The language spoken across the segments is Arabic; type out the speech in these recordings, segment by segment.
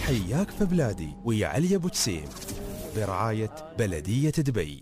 حياك في بلادي ويا علي أبو جسيم برعاية بلدية دبي.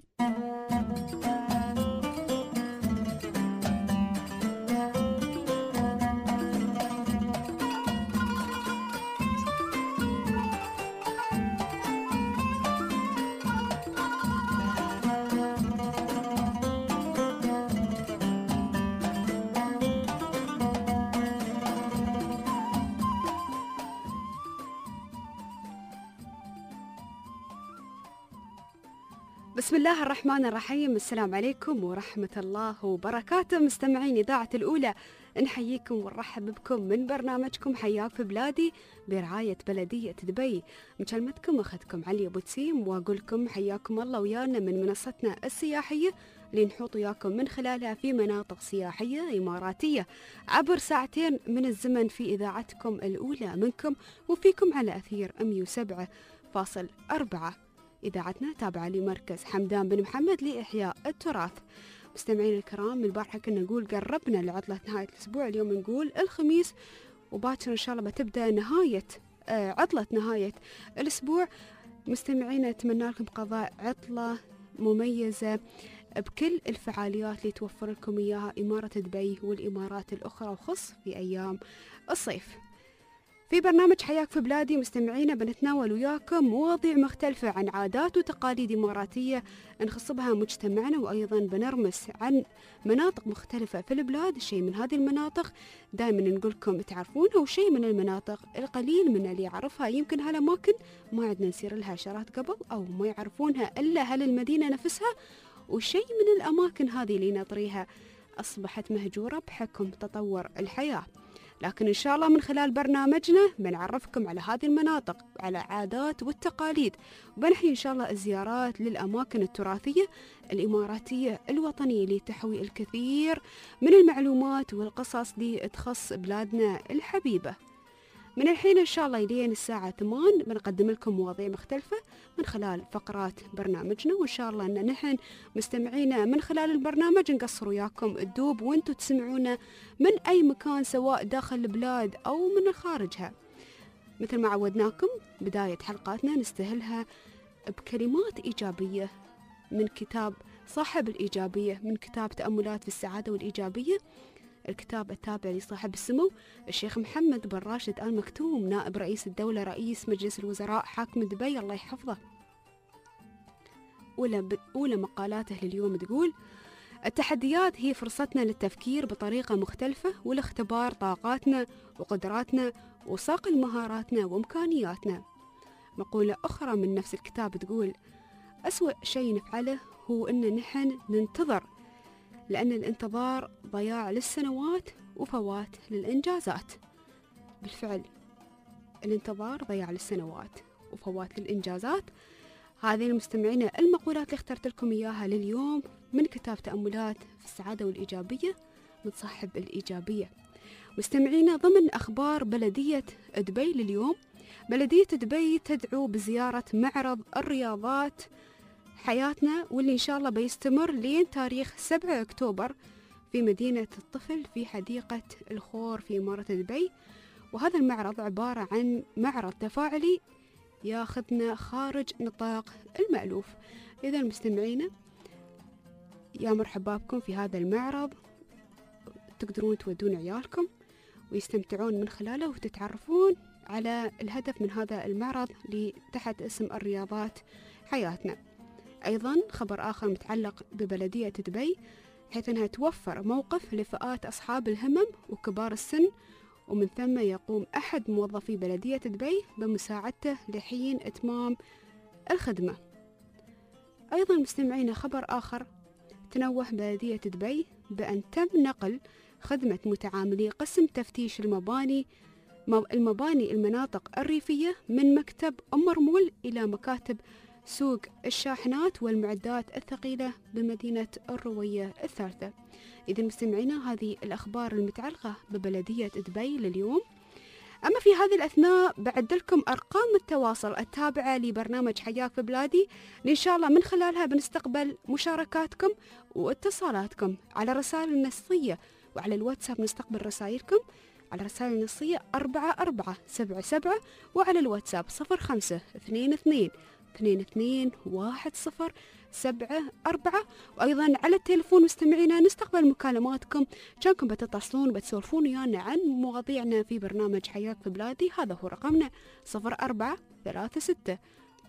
بسم الله الرحمن الرحيم. السلام عليكم ورحمة الله وبركاته. مستمعين إذاعة الأولى، نحييكم ونرحب بكم من برنامجكم حياك في بلادي برعاية بلدية دبي. مكلمتكم أخذكم علي أبو جسيم، وأقول لكم حياكم الله ويانا من منصتنا السياحية اللي نحوط وياكم من خلالها في مناطق سياحية إماراتية عبر ساعتين من الزمن في إذاعتكم الأولى منكم وفيكم على أثير 107.4. إذاعتنا تابعة لمركز حمدان بن محمد لإحياء التراث. مستمعين الكرام، البارحة كنا نقول قربنا لعطلة نهاية الأسبوع، اليوم نقول الخميس، وباكر إن شاء الله بتبدأ عطلة نهاية الأسبوع. مستمعين أتمنى لكم قضاء عطلة مميزة بكل الفعاليات اللي توفر لكم إياها إمارة دبي والإمارات الأخرى، وخص في أيام الصيف. في برنامج حياك في بلادي مستمعينا بنتناول وياكم مواضيع مختلفة عن عادات وتقاليد إماراتية نخص بها مجتمعنا، وأيضا بنرمس عن مناطق مختلفة في البلاد. شيء من هذه المناطق دائما نقولكم تعرفونها، وشيء من المناطق القليل من اللي يعرفها يمكن هالأماكن ما عندنا نسير لها شارات قبل، أو ما يعرفونها إلا أهل المدينة نفسها. وشيء من الأماكن هذه اللي نطريها أصبحت مهجورة بحكم تطور الحياة، لكن إن شاء الله من خلال برنامجنا بنعرفكم على هذه المناطق، على عادات والتقاليد، وبنحيي إن شاء الله الزيارات للأماكن التراثية الإماراتية الوطنية اللي تحوي الكثير من المعلومات والقصص اللي تخص بلادنا الحبيبة. من الحين إن شاء الله إلين الساعة 8 بنقدم لكم مواضيع مختلفة من خلال فقرات برنامجنا، وإن شاء الله أن نحن مستمعينا من خلال البرنامج نقصر وياكم الدوب وانتوا تسمعونا من أي مكان، سواء داخل البلاد أو من خارجها. مثل ما عودناكم بداية حلقاتنا نستهلها بكلمات إيجابية من كتاب صاحب الإيجابية، من كتاب تأملات في السعادة والإيجابية، الكتاب التابع لصاحب السمو الشيخ محمد بن راشد آل مكتوم، نائب رئيس الدولة رئيس مجلس الوزراء حاكم دبي الله يحفظه. أولى مقالاته لليوم تقول: التحديات هي فرصتنا للتفكير بطريقة مختلفة ولاختبار طاقاتنا وقدراتنا وصقل مهاراتنا وإمكانياتنا. مقولة أخرى من نفس الكتاب تقول: أسوأ شيء نفعله هو أن نحن ننتظر، لأن الانتظار ضياع للسنوات وفوات للإنجازات. بالفعل الانتظار ضياع للسنوات وفوات للإنجازات. هذه المستمعين المقولات اللي اخترت لكم إياها لليوم من كتاب تأملات في السعادة والإيجابية من صاحب الإيجابية. مستمعينا ضمن أخبار بلدية دبي لليوم، بلدية دبي تدعو بزيارة معرض الرياضات حياتنا، واللي إن شاء الله بيستمر لين تاريخ 7 أكتوبر في مدينة الطفل في حديقة الخور في إمارة دبي. وهذا المعرض عبارة عن معرض تفاعلي ياخذنا خارج نطاق المألوف. إذا مستمعينا يا مرحبا بكم في هذا المعرض، تقدرون تودون عيالكم ويستمتعون من خلاله وتتعرفون على الهدف من هذا المعرض اللي تحت اسم الرياضات حياتنا. أيضا خبر آخر متعلق ببلدية دبي، حيث أنها توفر موقف لفئات أصحاب الهمم وكبار السن، ومن ثم يقوم أحد موظفي بلدية دبي بمساعدته لحين إتمام الخدمة. أيضا مستمعين خبر آخر، تنوه بلدية دبي بأن تم نقل خدمة متعاملي قسم تفتيش المباني المناطق الريفية من مكتب مرمول إلى مكاتب سوق الشاحنات والمعدات الثقيلة بمدينة الروية الثالثة. إذا مستمعينا هذه الأخبار المتعلقة ببلدية دبي لليوم. أما في هذه الأثناء بعد لكم أرقام التواصل التابعة لبرنامج حياك في بلادي، إن شاء الله من خلالها بنستقبل مشاركاتكم واتصالاتكم على رسائل النصية، وعلى الواتساب نستقبل رسائلكم على الرسائل النصية 4477 وعلى الواتساب 0522 221074. وأيضا على التليفون مستمعينا نستقبل مكالماتكم، كانكم بتتصلون بتسولفون ويانا عن مواضيعنا في برنامج حياك في بلادي. هذا هو رقمنا 0436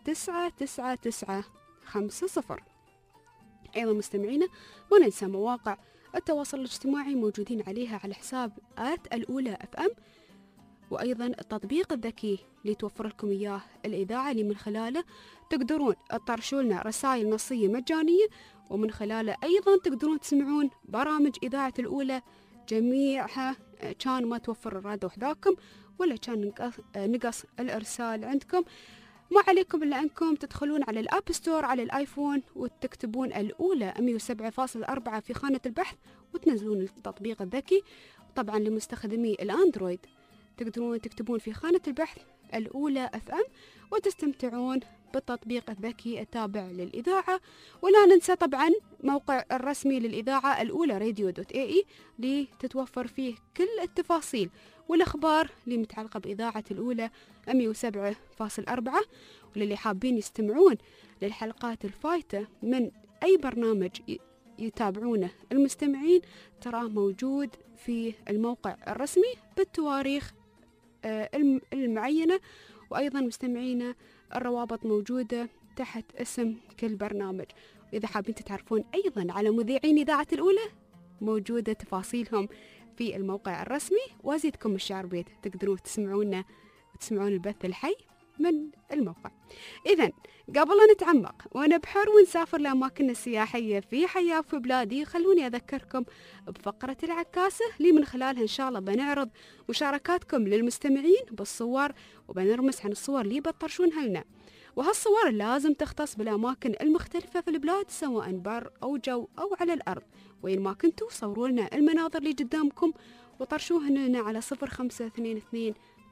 99950. أيضا مستمعينا ما ننسى مواقع التواصل الاجتماعي موجودين عليها على حساب الأولى FM، وأيضا التطبيق الذكي اللي توفر لكم إياه الإذاعة اللي من خلاله تقدرون تطرشوا لنا رسائل نصية مجانية، ومن خلاله أيضا تقدرون تسمعون برامج إذاعة الأولى جميعها، كان ما توفر الرادة وحداكم ولا كان نقص الإرسال عندكم. ما عليكم إلا أنكم تدخلون على الأب ستور على الآيفون وتكتبون الأولى 107.4 في خانة البحث وتنزلون التطبيق الذكي. طبعا لمستخدمي الأندرويد تقدرون تكتبون في خانة البحث الأولى FM وتستمتعون بالتطبيق الذكي التابع للإذاعة. ولا ننسى طبعا موقع الرسمي للإذاعة الأولى radio.ae اللي تتوفر فيه كل التفاصيل والأخبار اللي متعلقة بإذاعة الأولى 107.4. وللي حابين يستمعون للحلقات الفايتة من أي برنامج يتابعونه المستمعين تراه موجود في الموقع الرسمي بالتواريخ المعينة. وأيضا مستمعينا الروابط موجودة تحت اسم كل برنامج. وإذا حابين تتعرفون أيضا على مذيعين إذاعة الأولى موجودة تفاصيلهم في الموقع الرسمي. وأزيدكم الشعر بيت تقدرون تسمعون البث الحي من الموقع. إذن قبل أن نتعمق ونبحر ونسافر لأماكن السياحية في حياة في بلادي، خلوني أذكركم بفقرة العكاسة اللي من خلالها إن شاء الله بنعرض مشاركاتكم للمستمعين بالصور وبنرمس عن الصور اللي بتطرشونها لنا. وهالصور لازم تختص بالأماكن المختلفة في البلاد سواء بر أو جو أو على الأرض. وين ما كنتوا صوروا لنا المناظر اللي قدامكم وطرشوها لنا على 0522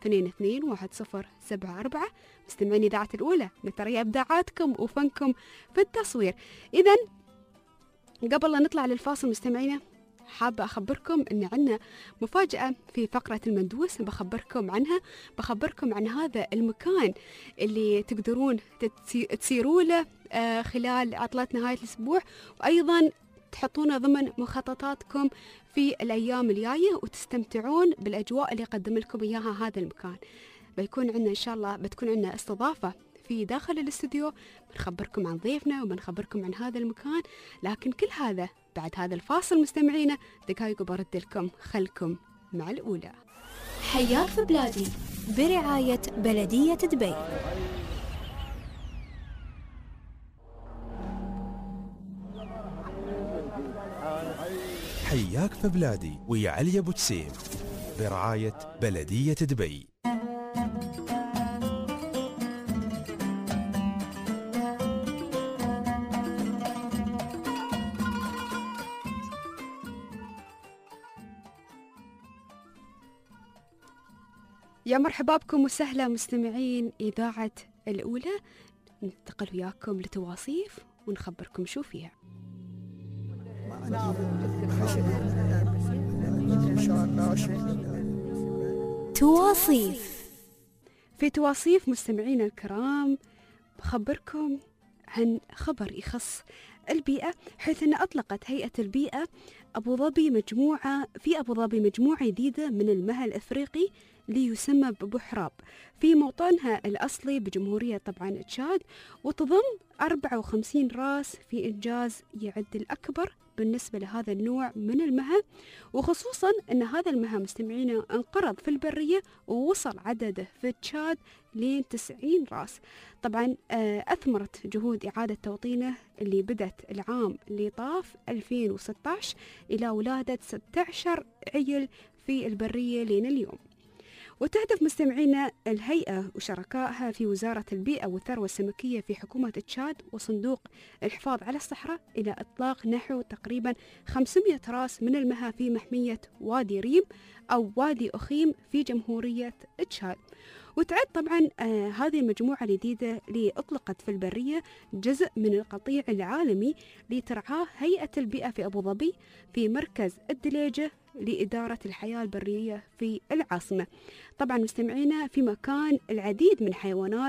221074. مستمعين إذاعة الأولى نترى إبداعاتكم وفنكم في التصوير. إذن قبل لا نطلع للفاصل مستمعينا حابة أخبركم أن عندنا مفاجأة في فقرة المندوس بخبركم عنها. بخبركم عن هذا المكان اللي تقدرون تسيروا له خلال عطلة نهاية الأسبوع، وأيضا تحطونه ضمن مخططاتكم في الأيام الجاية وتستمتعون بالأجواء اللي يقدم لكم إياها هذا المكان. بيكون عندنا إن شاء الله بتكون عندنا استضافة في داخل الاستوديو، بنخبركم عن ضيفنا وبنخبركم عن هذا المكان. لكن كل هذا بعد هذا الفاصل مستمعينا دقايق وبرد لكم. خلكم مع الأولى. حياك في بلادي برعاية بلدية دبي. حياك في بلادي ويا علي أبو تسيم برعاية بلدية دبي. يا مرحبا بكم وسهلا مستمعين إذاعة الأولى. ننتقل وياكم لتواصيف ونخبركم شو فيها. تواصيف. في تواصيف مستمعينا الكرام بخبركم عن خبر يخص البيئة، حيث أن أطلقت هيئة البيئة أبو ظبي مجموعة جديدة من المها الأفريقي اللي يسمى ببحراب في موطنها الأصلي بجمهورية طبعا تشاد، وتضم 54 راس في إنجاز يعد الأكبر بالنسبة لهذا النوع من المها، وخصوصا أن هذا المها مستمعينا انقرض في البرية ووصل عدده في تشاد لين 90 راس. طبعا أثمرت جهود إعادة توطينه اللي بدت العام اللي طاف 2016 إلى ولادة 16 عيل في البرية لين اليوم. وتهدف مستمعينا الهيئة وشركائها في وزارة البيئة والثروة السمكية في حكومة تشاد وصندوق الحفاظ على الصحراء إلى إطلاق نحو تقريبا 500 راس من المها في محمية وادي ريم أو وادي أخيم في جمهورية تشاد. وتعد طبعا هذه المجموعة الجديدة اللي أطلقت في البرية جزء من القطيع العالمي اللي ترعاه هيئة البيئة في أبو ظبي في مركز الدليجة لإدارة الحياة البرية في العاصمة. طبعا مستمعينا في مكان العديد من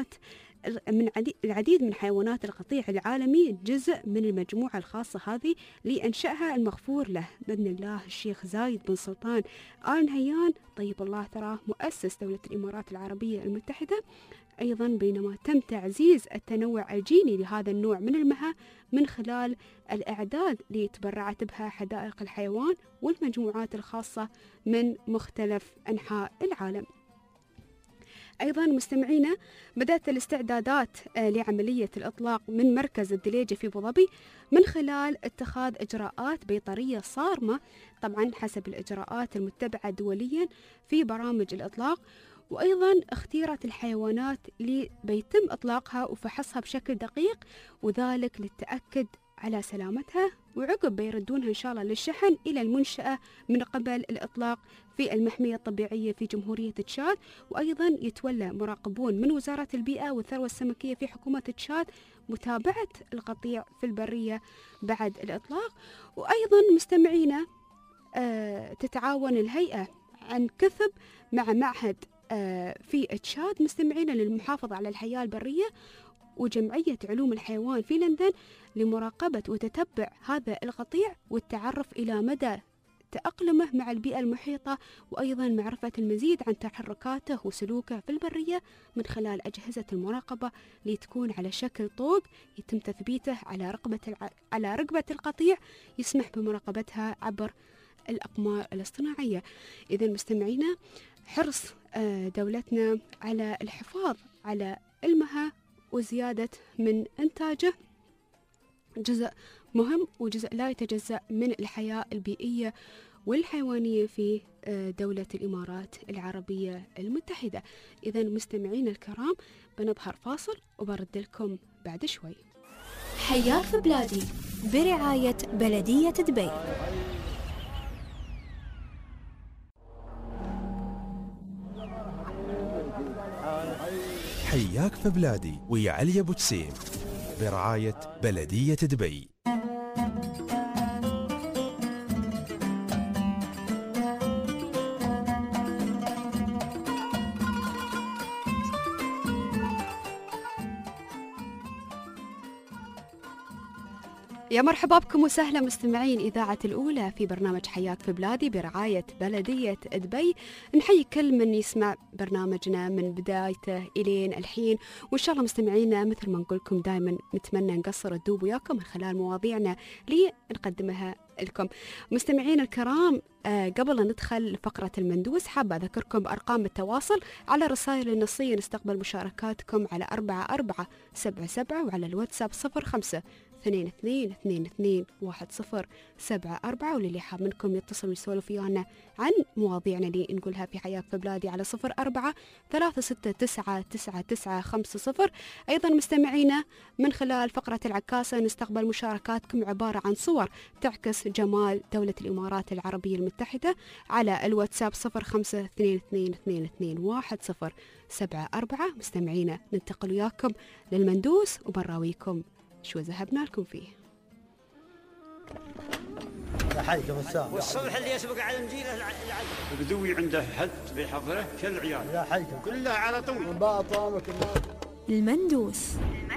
حيوانات القطيع العالمي جزء من المجموعة الخاصة هذه اللي أنشأها المغفور له بإذن الله الشيخ زايد بن سلطان آل نهيان طيب الله ثراه مؤسس دولة الإمارات العربية المتحدة. أيضا بينما تم تعزيز التنوع الجيني لهذا النوع من المهى من خلال الأعداد اللي تبرعت بها حدائق الحيوان والمجموعات الخاصة من مختلف أنحاء العالم. أيضا مستمعينا بدأت الاستعدادات لعملية الإطلاق من مركز الدليجة في أبو ظبي من خلال اتخاذ إجراءات بيطرية صارمة طبعا حسب الإجراءات المتبعة دوليا في برامج الإطلاق، وأيضا اختيرت الحيوانات اللي بيتم إطلاقها وفحصها بشكل دقيق وذلك للتأكد على سلامتها، وعقب بيردونها إن شاء الله للشحن إلى المنشأة من قبل الإطلاق في المحمية الطبيعية في جمهورية تشاد. وأيضا يتولى مراقبون من وزارة البيئة والثروة السمكية في حكومة تشاد متابعة القطيع في البرية بعد الإطلاق. وأيضا مستمعينا تتعاون الهيئة عن كثب مع معهد في تشاد مستمعين للمحافظة على الحياة البرية وجمعية علوم الحيوان في لندن لمراقبة وتتبع هذا القطيع والتعرف إلى مدى تأقلمه مع البيئة المحيطة، وأيضا معرفة المزيد عن تحركاته وسلوكه في البرية من خلال أجهزة المراقبة اللي تكون على شكل طوق يتم تثبيته على رقبة القطيع يسمح بمراقبتها عبر الأقمار الاصطناعية. إذن مستمعينا حرص دولتنا على الحفاظ على المهى وزيادة من إنتاجه جزء مهم وجزء لا يتجزأ من الحياة البيئية والحيوانية في دولة الإمارات العربية المتحدة. إذن مستمعين الكرام بنظهر فاصل وبرد لكم بعد شوي. حياك في بلادي برعاية بلدية دبي. حياك في بلادي ويا علي أبو تسيم برعاية بلدية دبي. يا مرحبا بكم وسهلا مستمعين إذاعة الأولى في برنامج حياك في بلادي برعاية بلدية دبي. نحيي كل من يسمع برنامجنا من بدايته إلين الحين، وإن شاء الله مستمعينا مثل ما نقولكم دائما نتمنى نقصر الدوب وياكم من خلال مواضيعنا اللي نقدمها لكم. مستمعين الكرام قبل أن ندخل فقرة المندوس حابة أذكركم بأرقام التواصل. على الرسائل النصية نستقبل مشاركاتكم على 4477 وعلى الواتساب 05-22-22-1074. وللي حاب منكم يتصل ويسولف ويانا عن مواضيعنا اللي نقولها في حياك في بلادي على 04-369-9950. أيضا مستمعينا من خلال فقرة العكاسة نستقبل مشاركاتكم عبارة عن صور تعكس جمال دولة الإمارات العربية المتحدة على الواتساب 05-22-22-1074. مستمعينا ننتقل وياكم للمندوس وبنراويكم شو ذهبنا لكم فيه. يا حي مساء والصبح اللي يسبق على النجيل البدوي عنده حد بحضره كل عيال يا حي كلها على طول باطامك المندوس.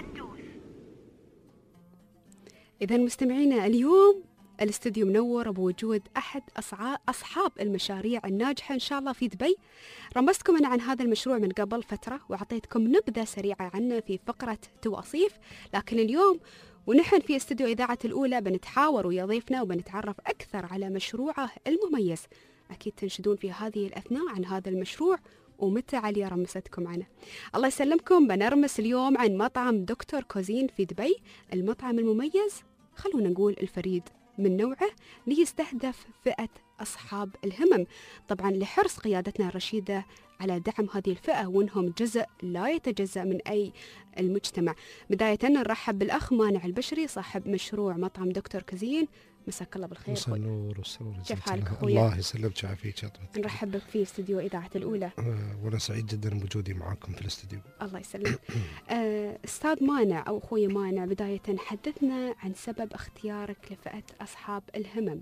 إذا مستمعينا اليوم الاستوديو منور بوجود أحد أصحاب المشاريع الناجحة إن شاء الله في دبي. رمزتكم أنا عن هذا المشروع من قبل فترة وعطيتكم نبذة سريعة عنه في فقرة تواصيف، لكن اليوم ونحن في استوديو إذاعة الأولى بنتحاور ويا ضيفنا وبنتعرف أكثر على مشروعه المميز. أكيد تنشدون في هذه الأثناء عن هذا المشروع ومتى علي رمستكم عنه. الله يسلمكم. بنرمس اليوم عن مطعم دكتور كوزين في دبي، المطعم المميز خلونا نقول الفريد من نوعه ليستهدف فئة أصحاب الهمم، طبعا لحرص قيادتنا الرشيدة على دعم هذه الفئة وانهم جزء لا يتجزأ من أي المجتمع. بداية نرحب بالأخ مانع البشري صاحب مشروع مطعم دكتور كوزين. مساك الله بالخير مساء أخوي. النور والسرور. كيف حالك أخوي؟ الله يسلمك ويعافيك يا طويل. نرحب بك في استديو إذاعة الأولى. وأنا سعيد جدا بوجودي معاكم في الاستديو. الله يسلمك. أستاذ مانع أو أخوي مانع، بداية حدثنا عن سبب اختيارك لفئة أصحاب الهمم.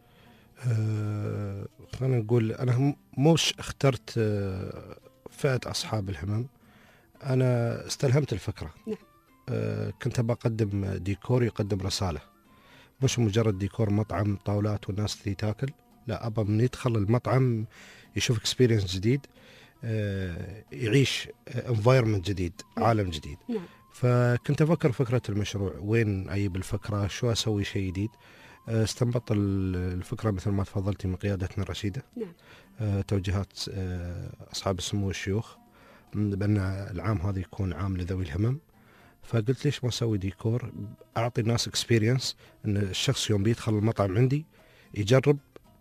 خلينا نقول أنا مش اخترت فئة أصحاب الهمم، أنا استلهمت الفكرة. نعم. كنت بقدم ديكور يقدم رسالة، مش مجرد ديكور مطعم طاولات والناس تيجي تاكل، لا، أبا من يدخل المطعم يشوف اكسبيرينس جديد، يعيش انفايرمنت جديد، عالم جديد. نعم. فكنت أفكر فكرة المشروع، وين أجيب الفكرة، شو أسوي شيء جديد. استنبط الفكرة مثل ما تفضلتي من قيادتنا الرشيدة. نعم. توجيهات أصحاب السمو والشيوخ بأن العام هذا يكون عام لذوي الهمم. فقلت ليش ما أسوي ديكور أعطي الناس اكسبيرينس، أن الشخص يوم بيدخل المطعم عندي يجرب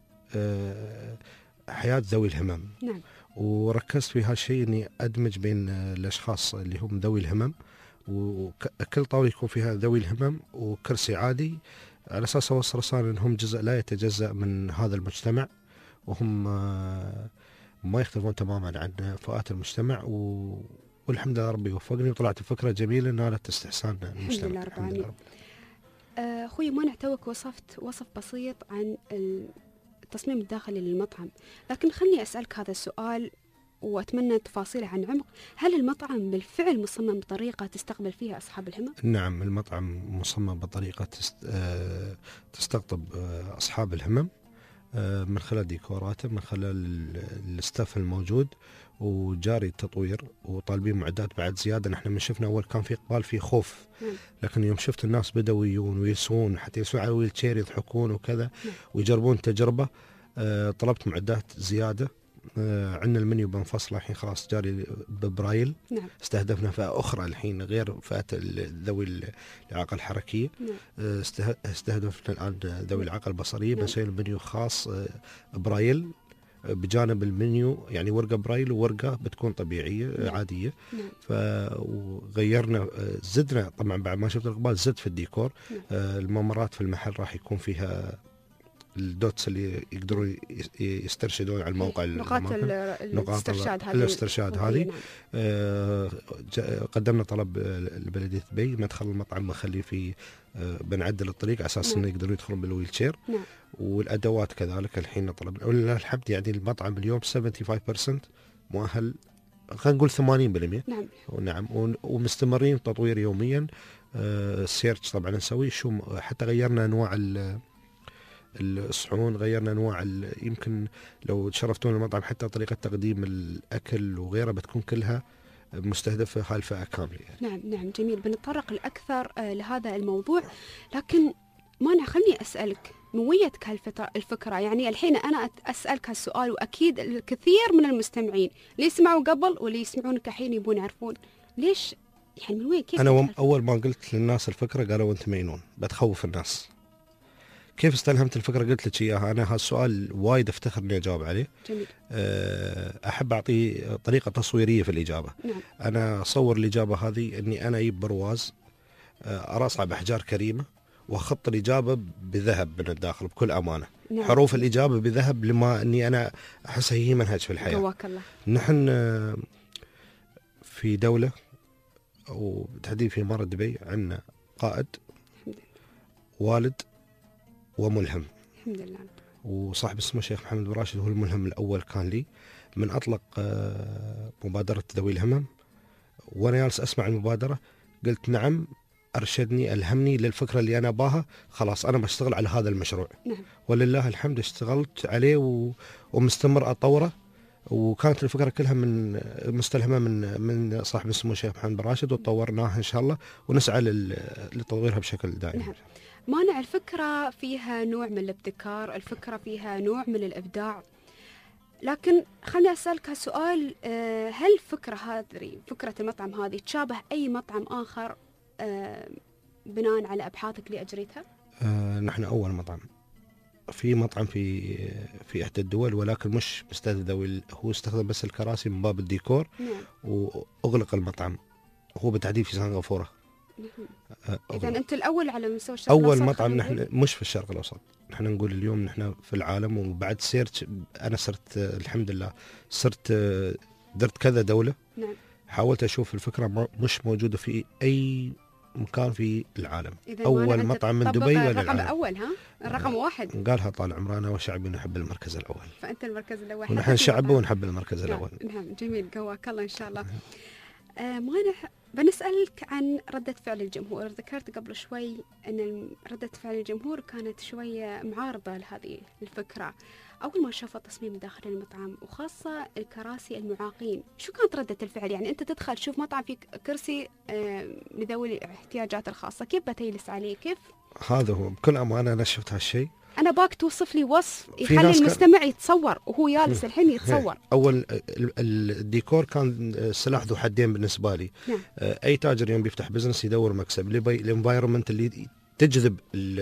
حياة ذوي الهمم. نعم. وركزت في هالشيء أني أدمج بين الأشخاص اللي هم ذوي الهمم، وكل طاولة يكون فيها ذوي الهمم وكرسي عادي، على أساس أوصل رسالة أنهم جزء لا يتجزأ من هذا المجتمع، وهم ما يختلفون تماما عن فئات المجتمع. والحمد لله ربي وفقني وطلعت فكرة جميلة نالت استحسان المجتمع. الحمد لله رب العالمين. أخوي مانع، توك وصفت وصف بسيط عن التصميم الداخلي للمطعم، لكن خلني أسألك هذا السؤال وأتمنى تفاصيله عن عمق. هل المطعم بالفعل مصمم بطريقة تستقبل فيها أصحاب الهمم؟ نعم، المطعم مصمم بطريقة تستقطب أصحاب الهمم من خلال ديكوراته، من خلال الستاف الموجود، وجاري التطوير، وطالبين معدات بعد زيادة. نحن من شفنا أول كان في إقبال، في خوف، لكن يوم شفت الناس بدأوا يجون ويسوون، حتى يسوون على ويل تشير يضحكون وكذا ويجربون تجربة، طلبت معدات زيادة. عندنا المنيو بنفصله الحين خلاص جاري ببرايل. نعم. استهدفنا فئة أخرى الحين غير فئة ذوي الإعاقة الحركية. نعم. استهدفنا الآن ذوي الإعاقة البصرية. بنسوي المنيو خاص برايل بجانب المنيو، يعني ورقة برايل وورقة بتكون طبيعية عادية. فغيرنا زدنا طبعا بعد ما شفت الإقبال زد في الديكور. الممرات في المحل راح يكون فيها الدوتس اللي يقدرون يسترشدون على الموقع، نقاط الاسترشاد هذه. قدمنا طلب لبلدية دبي مدخل المطعم نخليه في بنعدل الطريق على اساس انه يقدرون يدخلون بالويل تشير. والادوات كذلك الحين طلبنا، ولله الحمد يعني المطعم اليوم 75% مؤهل، خلينا نقول 80%. نعم. نعم. ومستمرين تطوير يوميا. سيرش طبعا نسوي شو، حتى غيرنا انواع الصحون، غيرنا انواع يمكن لو تشرفتون المطعم حتى طريقه تقديم الاكل وغيرها بتكون كلها مستهدفه هاي الفئه كامله يعني. نعم نعم، جميل. بنتطرق الاكثر لهذا الموضوع، لكن مانع خلني اسالك من ويتك الفكره. يعني الحين انا اسالك هالسؤال، واكيد الكثير من المستمعين اللي يسمعوا قبل واللي يسمعونك الحين يبون يعرفون ليش، يعني من وين، كيف؟ انا اول ما قلت للناس الفكره قالوا انت مجنون بتخوف الناس. كيف استلهمت الفكرة؟ قلت لك إياها. أنا هالسؤال وايد أفتخر إني أجاوب عليه. جميل. أحب أعطي طريقة تصويرية في الإجابة. نعم. أنا أصور الإجابة هذه إني أنا أجيب برواز، أرصع بأحجار كريمة، وأخط الإجابة بذهب من الداخل بكل أمانة. نعم. حروف الإجابة بذهب لما إني أنا أحسها هي منهج في الحياة. جواك الله. نحن في دولة وبالتحديد في إمارة دبي عندنا قائد، والد، وملهم. الحمد لله. وصاحب السمو الشيخ محمد بن راشد هو الملهم الأول كان لي من أطلق مبادرة ذوي الهمم. وأنا جالس أسمع المبادرة قلت نعم، أرشدني ألهمني للفكرة اللي أنا باها، خلاص أنا بشتغل على هذا المشروع. نعم. ولله الحمد اشتغلت عليه ومستمر أطوره. وكانت الفكرة كلها من مستلهمة من صاحب السمو الشيخ محمد بن راشد، وطورناها إن شاء الله ونسعى لتطويرها بشكل دائم. نعم. مانع، الفكرة فيها نوع من الابتكار، الفكرة فيها نوع من الإبداع، لكن خلني أسألك سؤال. هل فكرة المطعم هذه تشابه أي مطعم آخر بناء على أبحاثك اللي أجريتها؟ نحن أول مطعم في مطعم في إحدى الدول، ولكن مش مستهدف ذوي، هو استخدم بس الكراسي من باب الديكور. نعم. وأغلق المطعم، هو بالتحديد في سنغافورة. إذا أنت الأول على مستوى الشرق اول الأوسط، مطعم خلينا نحن نقول. مش في الشرق الاوسط، نحن نقول اليوم نحن في العالم، وبعد سيرت انا صرت الحمد لله صرت درت كذا دوله، نعم. حاولت اشوف الفكره مش موجوده في اي مكان في العالم. إذا اول مانع أنت مطعم من تطبق دبي ولا الرقم العالم. الأول، ها الرقم 1. قالها طال عمرنا وشعبي نحب المركز الاول، فأنت المركز الأول، ونحن حتى في شعب المطعم. ونحب المركز نعم. الاول. نعم جميل، قواك الله إن شاء الله. مانع، بنسألك عن ردة فعل الجمهور. ذكرت قبل شوي أن ردة فعل الجمهور كانت شوية معارضة لهذه الفكرة أول ما شافوا تصميم داخل المطعم، وخاصة الكراسي المعاقين. شو كانت ردة الفعل؟ يعني أنت تدخل تشوف مطعم فيه كرسي لذوي الاحتياجات الخاصة، كيف بتجلس عليه؟ كيف؟ هذا هو بكل امانه انا شفت هالشيء. أنا باك توصف لي وصف في يخلي ناس المستمع يتصور وهو جالس الحين يتصور. اول الديكور كان سلاح ذو حدين بالنسبه لي. نعم. اي تاجر يوم بيفتح بزنس يدور مكسب، الانفايرمنت اللي تجذب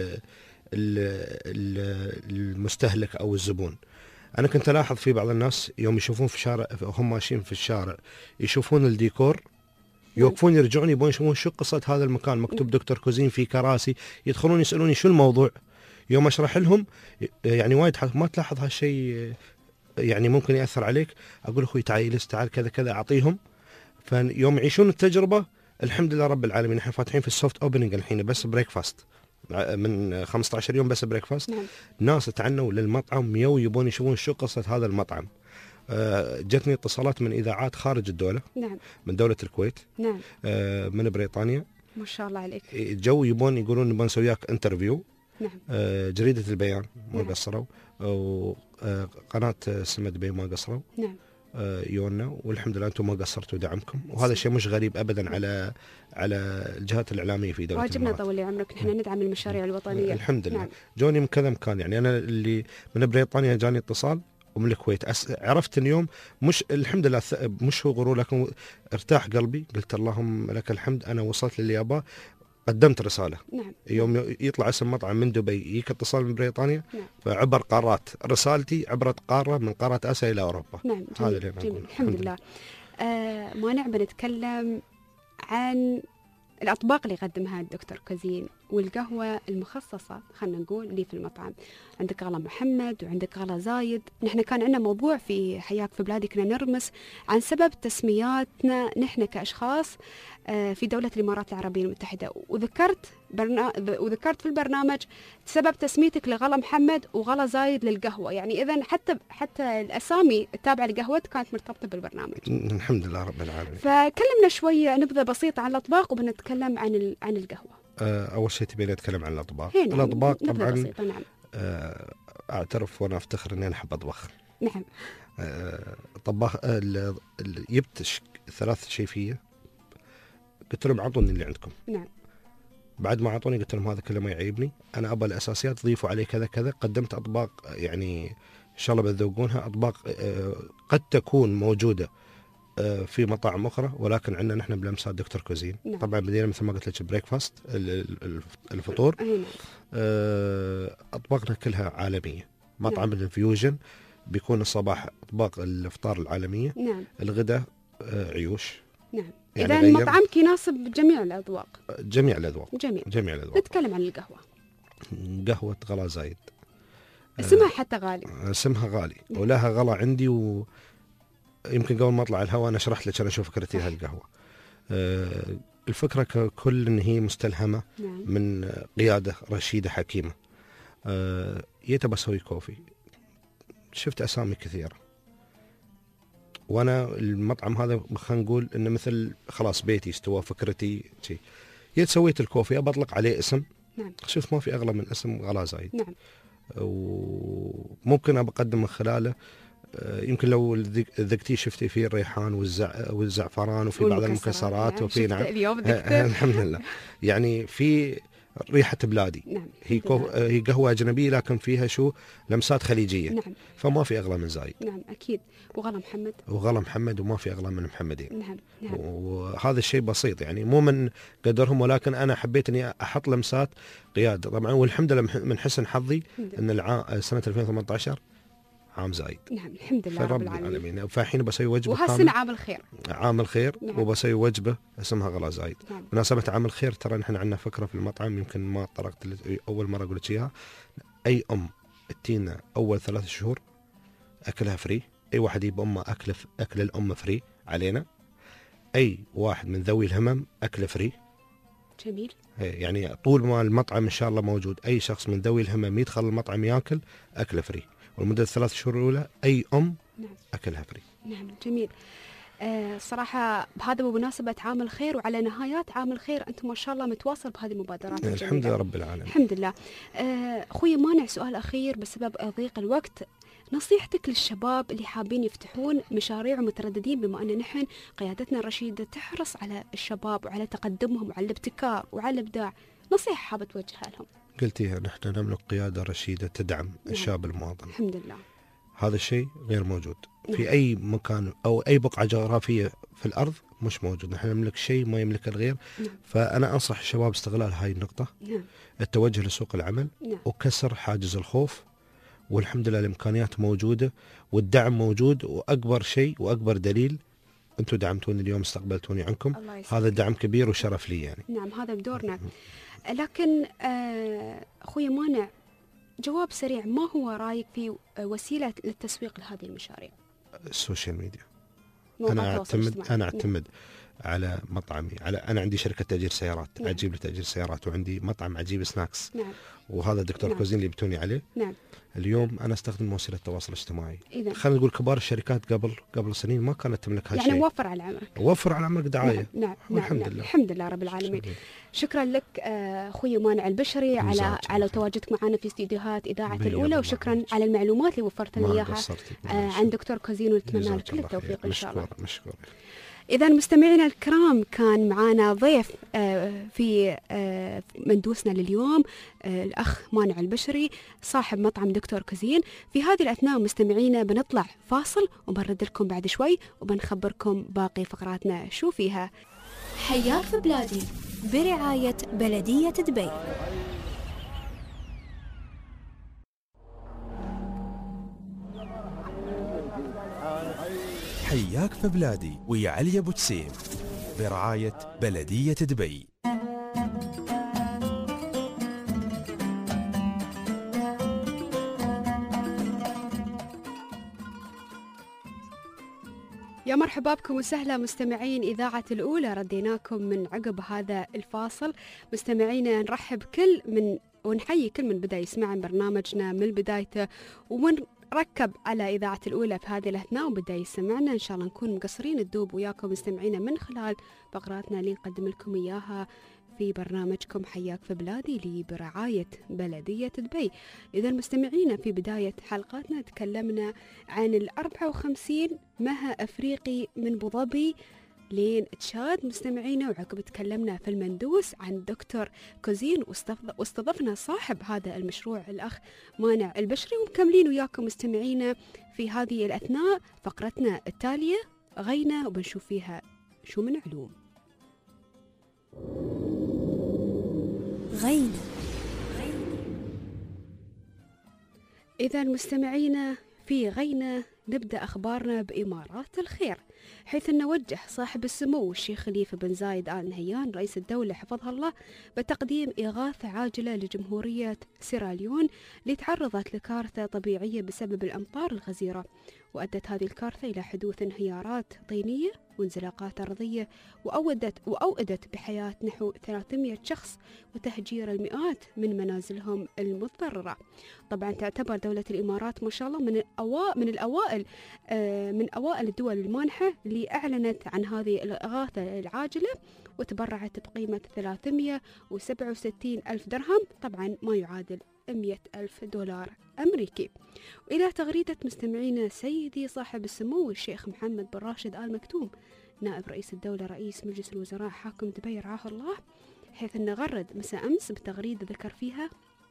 المستهلك او الزبون. انا كنت الاحظ في بعض الناس يوم يشوفون في الشارع، هم ماشيين في الشارع يشوفون الديكور، يوقفون يرجعون يبون يشوفون شو قصه هذا المكان، مكتوب دكتور كوزين في كراسي، يدخلون يسالوني شو الموضوع. يوم اشرح لهم يعني وايد ما تلاحظ هالشيء يعني ممكن ياثر عليك، اقول اخوي تعال جلس، تعال كذا كذا، اعطيهم. فيوم يعيشون التجربه الحمد لله رب العالمين. احنا فاتحين في السوفت اوبننج الحين بس بريك فاست، من 15 يوم بس بريك فاست. نعم. ناس تعنوا للمطعم يبون يشوفون شو قصه هذا المطعم. جتني اتصالات من اذاعات خارج الدوله. نعم. من دوله الكويت. نعم. من بريطانيا. ما شاء الله عليك. جو يبون يقولون نبون نسوي وياك انترفيو. نعم. جريدة البيان ما نعم. قصروا، وقناة سما دبي ما قصروا. نعم. يونا، والحمد لله انتم ما قصرتوا دعمكم، وهذا الشيء مش غريب ابدا على الجهات الاعلاميه في دوله واجبنا الامارات. طول عمرك نحن ندعم المشاريع الوطنيه. الحمد لله. نعم. جوني من كذا مكان، يعني انا اللي من بريطانيا جاني اتصال، ومن الكويت عرفت اليوم مش الحمد لله مش هو غرور، لكن ارتاح قلبي، قلت اللهم لك الحمد انا وصلت للي اباه، قدمت رساله. نعم. يوم يطلع اسم مطعم من دبي يجيك اتصال من بريطانيا. نعم. فعبر قارات، رسالتي عبرت قاره من قاره اسيا الى اوروبا. نعم. هذا اللي جميل. نقول. الحمد لله. مانع بنتكلم عن الأطباق اللي يقدمها الدكتور كوزين والقهوة المخصصة، خلنا نقول اللي في المطعم. عندك غلا محمد وعندك غلا زايد. نحن كان عندنا موضوع في حياك في بلادي كنا نرمس عن سبب تسمياتنا نحن كأشخاص في دولة الإمارات العربية المتحدة، وذكرت في البرنامج سبب تسميتك لغلا محمد وغلا زايد للقهوة. يعني إذن حتى الأسامي التابعة لقهوة كانت مرتبطة بالبرنامج. الحمد لله رب العالمين. فكلمنا شوية نبذة بسيطة عن الأطباق، وبنتكلم عن القهوة. اول شيء تبيني اتكلم عن الاطباق. نعم. الاطباق نبذة طبعا بسيطة. نعم. اعترف وانا افتخر اني انا احب اطبخ. نعم. طباخ جبت 3 شيفيه، قلت لهم اعطوني اللي عندكم. نعم. بعد ما اعطوني قلت لهم هذا كله ما يعيبني، انا ابى الاساسيات ضيفوا عليه كذا كذا. قدمت اطباق يعني ان شاء الله بتذوقونها، اطباق قد تكون موجوده في مطاعم اخرى، ولكن عندنا نحن بلمسات دكتور كوزين. نعم. طبعا بدينا مثل ما قلت لك بريك فاست، الفطور. نعم. اطباقنا كلها عالميه. مطعم الانفيوجن بيكون الصباح اطباق الافطار العالميه. نعم. الغداء عيوش. نعم. يعني إذا مطعمك يناسب جميع الأذواق. جميع الاذواق. جميع الاذواق. نتكلم عن القهوة. قهوه غلا زايد. اسمها حتى غالي. اسمها غالي ولها غلا عندي، ويمكن قبل ما اطلع الهواء انا شرحت لك انا شو فكرتي هالقهوه. الفكره ككل ان هي مستلهمه. نعم. من قياده رشيده حكيمه. جيت بسوي كوفي، شفت اسامي كثيره، وانا المطعم هذا خلينا نقول انه مثل خلاص بيتي استوى، فكرتي شيء. جيت سويت الكوفي ابى اطلق عليه اسم. نعم. شفت ما في اغلى من اسم غلا زايد. نعم. وممكن ابى اقدم من خلاله يمكن لو ذقتي شفتي فيه الريحان والزعفران، وفي بعض المكسرات. نعم. وفي نعم اليوم الحمد لله يعني في ريحة بلادي. نعم. هي قهوة أجنبية لكن فيها شو لمسات خليجية. نعم. فما في أغلى من زايد. نعم أكيد. وغلا محمد وما في أغلى من محمدين. نعم. نعم. وهذا الشيء بسيط يعني مو من قدرهم، ولكن أنا حبيت أني أحط لمسات قيادة طبعا. والحمد لله من حسن حظي أن سنة 2018 عام زايد. نعم الحمد لله رب العالمين. فالحين بسوي وجبة وهالسنة عام الخير. عام الخير. نعم. وبسوي وجبة اسمها غلا زايد. نعم. مناسبة عام الخير ترى نحن عندنا فكرة في المطعم، يمكن ما طرقت أول مرة أقول لك إياها. أي تينا أول 3 شهور أكلها فري، أي واحد يجيب أمه أكل الأم فري علينا، أي واحد من ذوي الهمم أكل فري. جميل. يعني طول ما المطعم إن شاء الله موجود، أي شخص من ذوي الهمم يدخل المطعم يأكل أكل فري، والمدة 3 شهور الأولى أي أم نعم. أكلها فري. نعم جميل. صراحة بهذا بمناسبة عام الخير وعلى نهايات عام الخير أنتم ما شاء الله متواصل بهذه المبادرات الجميلة. الحمد لله رب العالمين. الحمد لله. أخوي مانع، سؤال أخير بسبب ضيق الوقت، نصيحتك للشباب اللي حابين يفتحون مشاريع ومترددين، بما أن نحن قيادتنا الرشيدة تحرص على الشباب وعلى تقدمهم وعلى الابتكار وعلى الإبداع، نصيحة حابة توجهها لهم؟ قلتيها، نحن نملك قيادة رشيدة تدعم الشاب المواطن. الحمد لله. هذا الشيء غير موجود في أي مكان أو أي بقعة جغرافية في الأرض، مش موجود. نحن نملك شيء ما يملكه الغير. فأنا أنصح الشباب استغلال هاي النقطة، التوجه لسوق العمل وكسر حاجز الخوف، والحمد لله الإمكانيات موجودة والدعم موجود، وأكبر شيء وأكبر دليل أنتم دعمتوني اليوم، استقبلتوني عنكم، هذا دعم كبير وشرف لي يعني. نعم هذا بدورنا. لكن أخوي مانع، جواب سريع، ما هو رأيك في وسيلة للتسويق لهذه المشاريع؟ السوشيال ميديا. أنا أعتمد على مطعمي، أنا عندي شركة تأجير سيارات. نعم. أجيب لي تأجير سيارات، وعندي مطعم أجيب سناكس. نعم. وهذا الدكتور نعم. كوزين اللي بتوني عليه. نعم. اليوم أنا أستخدم وسيلة التواصل الاجتماعي. خلينا نقول كبار الشركات قبل سنين ما كانت تملك هالشيء. يعني وفر على عمرك. وفر على عمرك دعاية. نعم. والحمد لله. الحمد لله رب العالمين. شكرا لك أخوي مانع البشري على تواجدك معنا في استديوهات إذاعة الأولى، وشكرا على المعلومات اللي وفرت لنا إياها عن دكتور كوزين، ونتمنى لك كل التوفيق إن شاء الله. مشكور. إذا مستمعينا الكرام، كان معنا ضيف في مندوسنا لليوم الأخ مانع البشري صاحب مطعم دكتور كوزين. في هذه الأثناء مستمعينا بنطلع فاصل وبنرد لكم بعد شوي وبنخبركم باقي فقراتنا شو فيها. حياك في بلادي برعاية بلدية دبي. حياك في بلادي ويا علي أبو تسيم برعاية بلدية دبي. يا مرحبا بكم وسهلا مستمعين إذاعة الأولى، رديناكم من عقب هذا الفاصل. مستمعينا نرحب ونحيي كل من بدأ يسمع برنامجنا من بدايته ونركب على إذاعة الأولى في هذه الأثناء وبدأ يسمعنا. إن شاء الله نكون مقصرين الدوب وياكم مستمعينا من خلال فقراتنا اللي نقدم لكم إياها في برنامجكم حياك في بلادي برعاية بلدية دبي. إذا مستمعينا في بداية حلقاتنا تكلمنا عن 54 مها أفريقي من أبو ظبي لين تشاد مستمعينا، وعقب تكلمنا في المندوس عن دكتور كوزين واستضفنا صاحب هذا المشروع الأخ مانع البشري، ومكملين وياكم مستمعينا في هذه الأثناء فقرتنا التالية غينا وبنشوف فيها شو من علوم. غينا. إذا مستمعينا في غينا نبدأ أخبارنا بإمارات الخير، حيث نوجه صاحب السمو الشيخ خليفة بن زايد آل نهيان رئيس الدولة حفظها الله بتقديم إغاثة عاجلة لجمهورية سيراليون اللي تعرضت لكارثة طبيعية بسبب الأمطار الغزيرة، وأدت هذه الكارثة إلى حدوث انهيارات طينية وانزلاقات أرضية وأوأدت بحياة نحو 300 شخص وتهجير المئات من منازلهم المتضررة. طبعا تعتبر دولة الإمارات ما شاء الله من أوائل الدول المانحة اللي أعلنت عن هذه الإغاثة العاجلة، وتبرعت بقيمة 367 ألف درهم، طبعا ما يعادل 100 ألف دولار أمريكي. وإلى تغريدة مستمعينا سيدي صاحب السمو الشيخ محمد بن راشد آل مكتوم نائب رئيس الدولة رئيس مجلس الوزراء حاكم دبي رعاه الله، حيث أنه غرد مساء أمس بتغريدة ذكر فيها: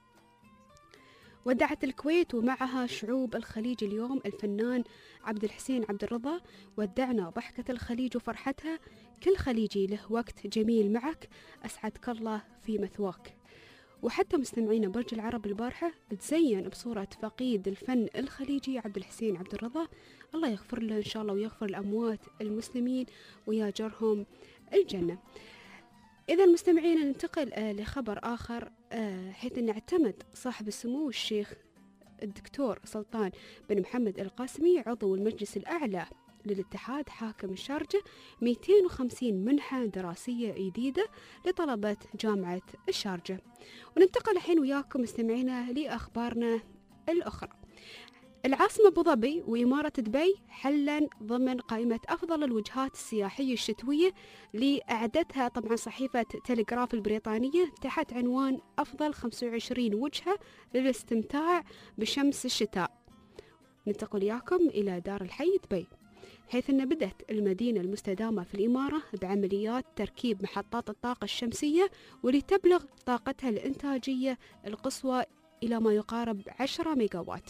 ودعت الكويت ومعها شعوب الخليج اليوم الفنان عبد الحسين عبد الرضا، ودعنا ضحكة الخليج وفرحتها، كل خليجي له وقت جميل معك، أسعدك الله في مثواك. وحتى مستمعينا برج العرب البارحة تزين بصورة فقيد الفن الخليجي عبد الحسين عبد الرضا، الله يغفر له إن شاء الله ويغفر الأموات المسلمين ويجرهم الجنة. إذا مستمعينا ننتقل لخبر آخر، حيث نعتمد صاحب السمو الشيخ الدكتور سلطان بن محمد القاسمي عضو المجلس الأعلى للاتحاد حاكم الشارجة 250 منحة دراسية جديدة لطلبة جامعة الشارجة. وننتقل الحين وياكم مستمعينا لأخبارنا الأخرى. العاصمة أبو ظبي وإمارة دبي حلا ضمن قائمة أفضل الوجهات السياحية الشتوية لأعدتها طبعا صحيفة تلغراف البريطانية تحت عنوان أفضل 25 وجهة للاستمتاع بشمس الشتاء. ننتقل وياكم إلى دار الحي دبي، حيث أن بدأت المدينة المستدامة في الإمارة بعمليات تركيب محطات الطاقة الشمسية ولتبلغ طاقتها الإنتاجية القصوى إلى ما يقارب 10 ميجاوات.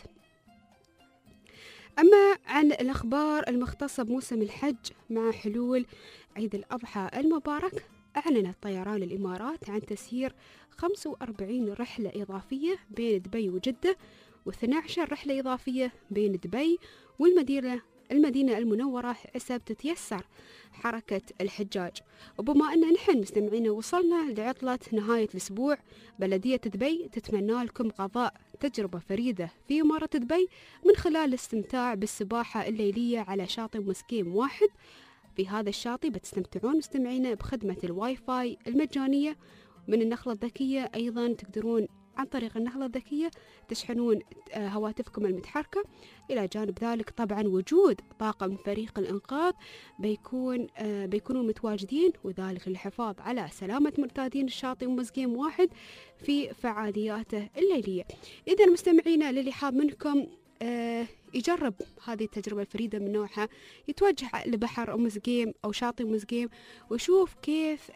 أما عن الأخبار المختصة بموسم الحج مع حلول عيد الأضحى المبارك، أعلنت طيران الإمارات عن تسيير 45 رحلة إضافية بين دبي وجدة و12 رحلة إضافية بين دبي والمدينة المنورة حسب تتيسر حركة الحجاج. وبما أن نحن مستمعين وصلنا لعطلة نهاية الأسبوع، بلدية دبي تتمنى لكم قضاء تجربة فريدة في إمارة دبي من خلال الاستمتاع بالسباحة الليلية على شاطئ مسكيم واحد. في هذا الشاطئ بتستمتعون مستمعين بخدمة الواي فاي المجانية من النخلة الذكية، أيضا تقدرون عن طريق النخلة الذكية تشحنون هواتفكم المتحركة. إلى جانب ذلك طبعا وجود طاقم فريق الإنقاذ بيكونوا متواجدين، وذلك للحفاظ على سلامة مرتادين الشاطئ مسقيم واحد في فعالياته الليلية. إذا مستمعينا للي حاب منكم يجرب هذه التجربة الفريدة من نوعها، يتوجه لبحر مسقيم أو شاطئ مسقيم ويشوف كيف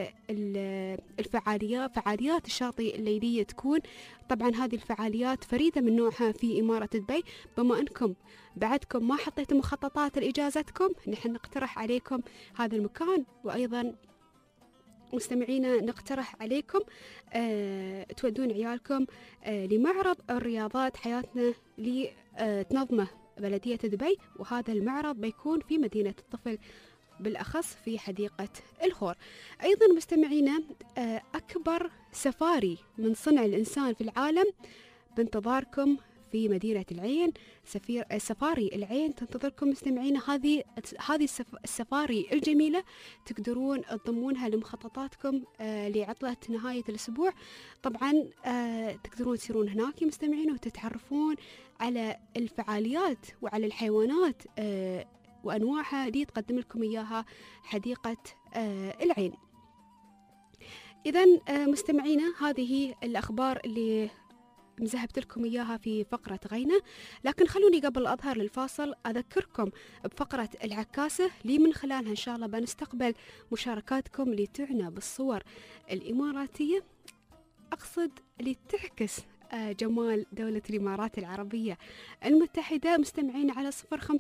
فعاليات الشاطئ الليلية تكون. طبعا هذه الفعاليات فريدة من نوعها في إمارة دبي. بما أنكم بعدكم ما حطيتوا مخططات لإجازتكم، نحن نقترح عليكم هذا المكان، وأيضا مستمعينا نقترح عليكم تودون عيالكم لمعرض الرياضات حياتنا تنظمه بلدية دبي، وهذا المعرض بيكون في مدينة الطفل بالأخص في حديقة الخور. أيضا مستمعينا أكبر سفاري من صنع الإنسان في العالم بانتظاركم في مدينة العين. سفاري العين تنتظركم مستمعين. هذه السفاري الجميلة تقدرون تضمونها لمخططاتكم لعطلة نهاية الأسبوع. طبعا تقدرون تسيرون هناك مستمعين وتتعرفون على الفعاليات وعلى الحيوانات وأنواعها اللي تقدم لكم إياها حديقة العين. إذا مستمعينا هذه الأخبار اللي مزهبت لكم إياها في فقرة غينة، لكن خلوني قبل أظهر للفاصل أذكركم بفقرة العكاسة اللي من خلالها إن شاء الله بنستقبل مشاركاتكم اللي تعنى بالصور الإماراتية، أقصد اللي تعكس جمال دولة الإمارات العربية المتحدة. مستمعين على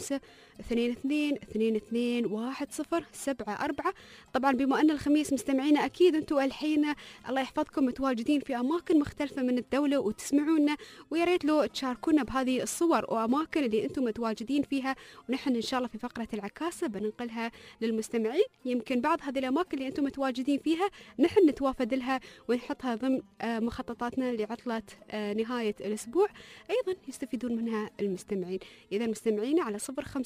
05-22-22-10-74. طبعا بما أن الخميس مستمعين أكيد أنتوا الحين الله يحفظكم متواجدين في أماكن مختلفة من الدولة وتسمعونا، ويا ريت لو تشاركونا بهذه الصور وأماكن اللي أنتم متواجدين فيها، ونحن إن شاء الله في فقرة العكاسة بننقلها للمستمعين. يمكن بعض هذه الأماكن اللي أنتم متواجدين فيها نحن نتوافد لها ونحطها ضمن مخططاتنا لعطلة نهاية الأسبوع، أيضا يستفيدون منها المستمعين. إذا مستمعين على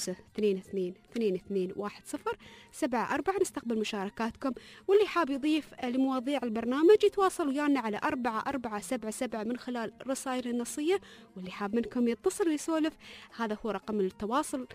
05-22-22-10-74 نستقبل مشاركاتكم، واللي حاب يضيف لمواضيع البرنامج يتواصل ويانا على 4477 من خلال رسائل النصية، واللي حاب منكم يتصل ويسولف هذا هو رقم التواصل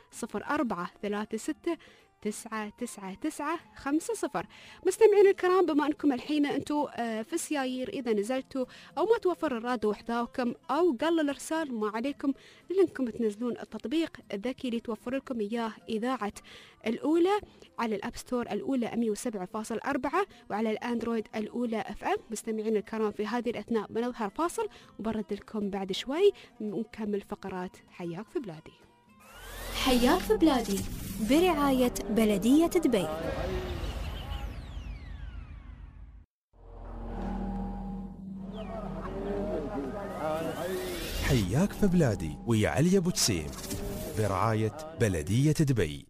0436-999-50. مستمعين الكرام، بما أنكم الحين أنتم في السيايير إذا نزلتوا أو ما توفر الراديو وحداكم أو قل الإرسال، ما عليكم لأنكم تنزلون التطبيق الذكي اللي توفر لكم إياه إذاعة الأولى على الأب ستور الأولى 107.4 وعلى الأندرويد الأولى FM. مستمعين الكرام في هذه الأثناء بنظهر فاصل وبرد لكم بعد شوي ونكمل فقرات حياك في بلادي. حياك في بلادي برعاية بلدية دبي. وياك في بلادي ويا علي أبو جسيم برعاية بلدية دبي.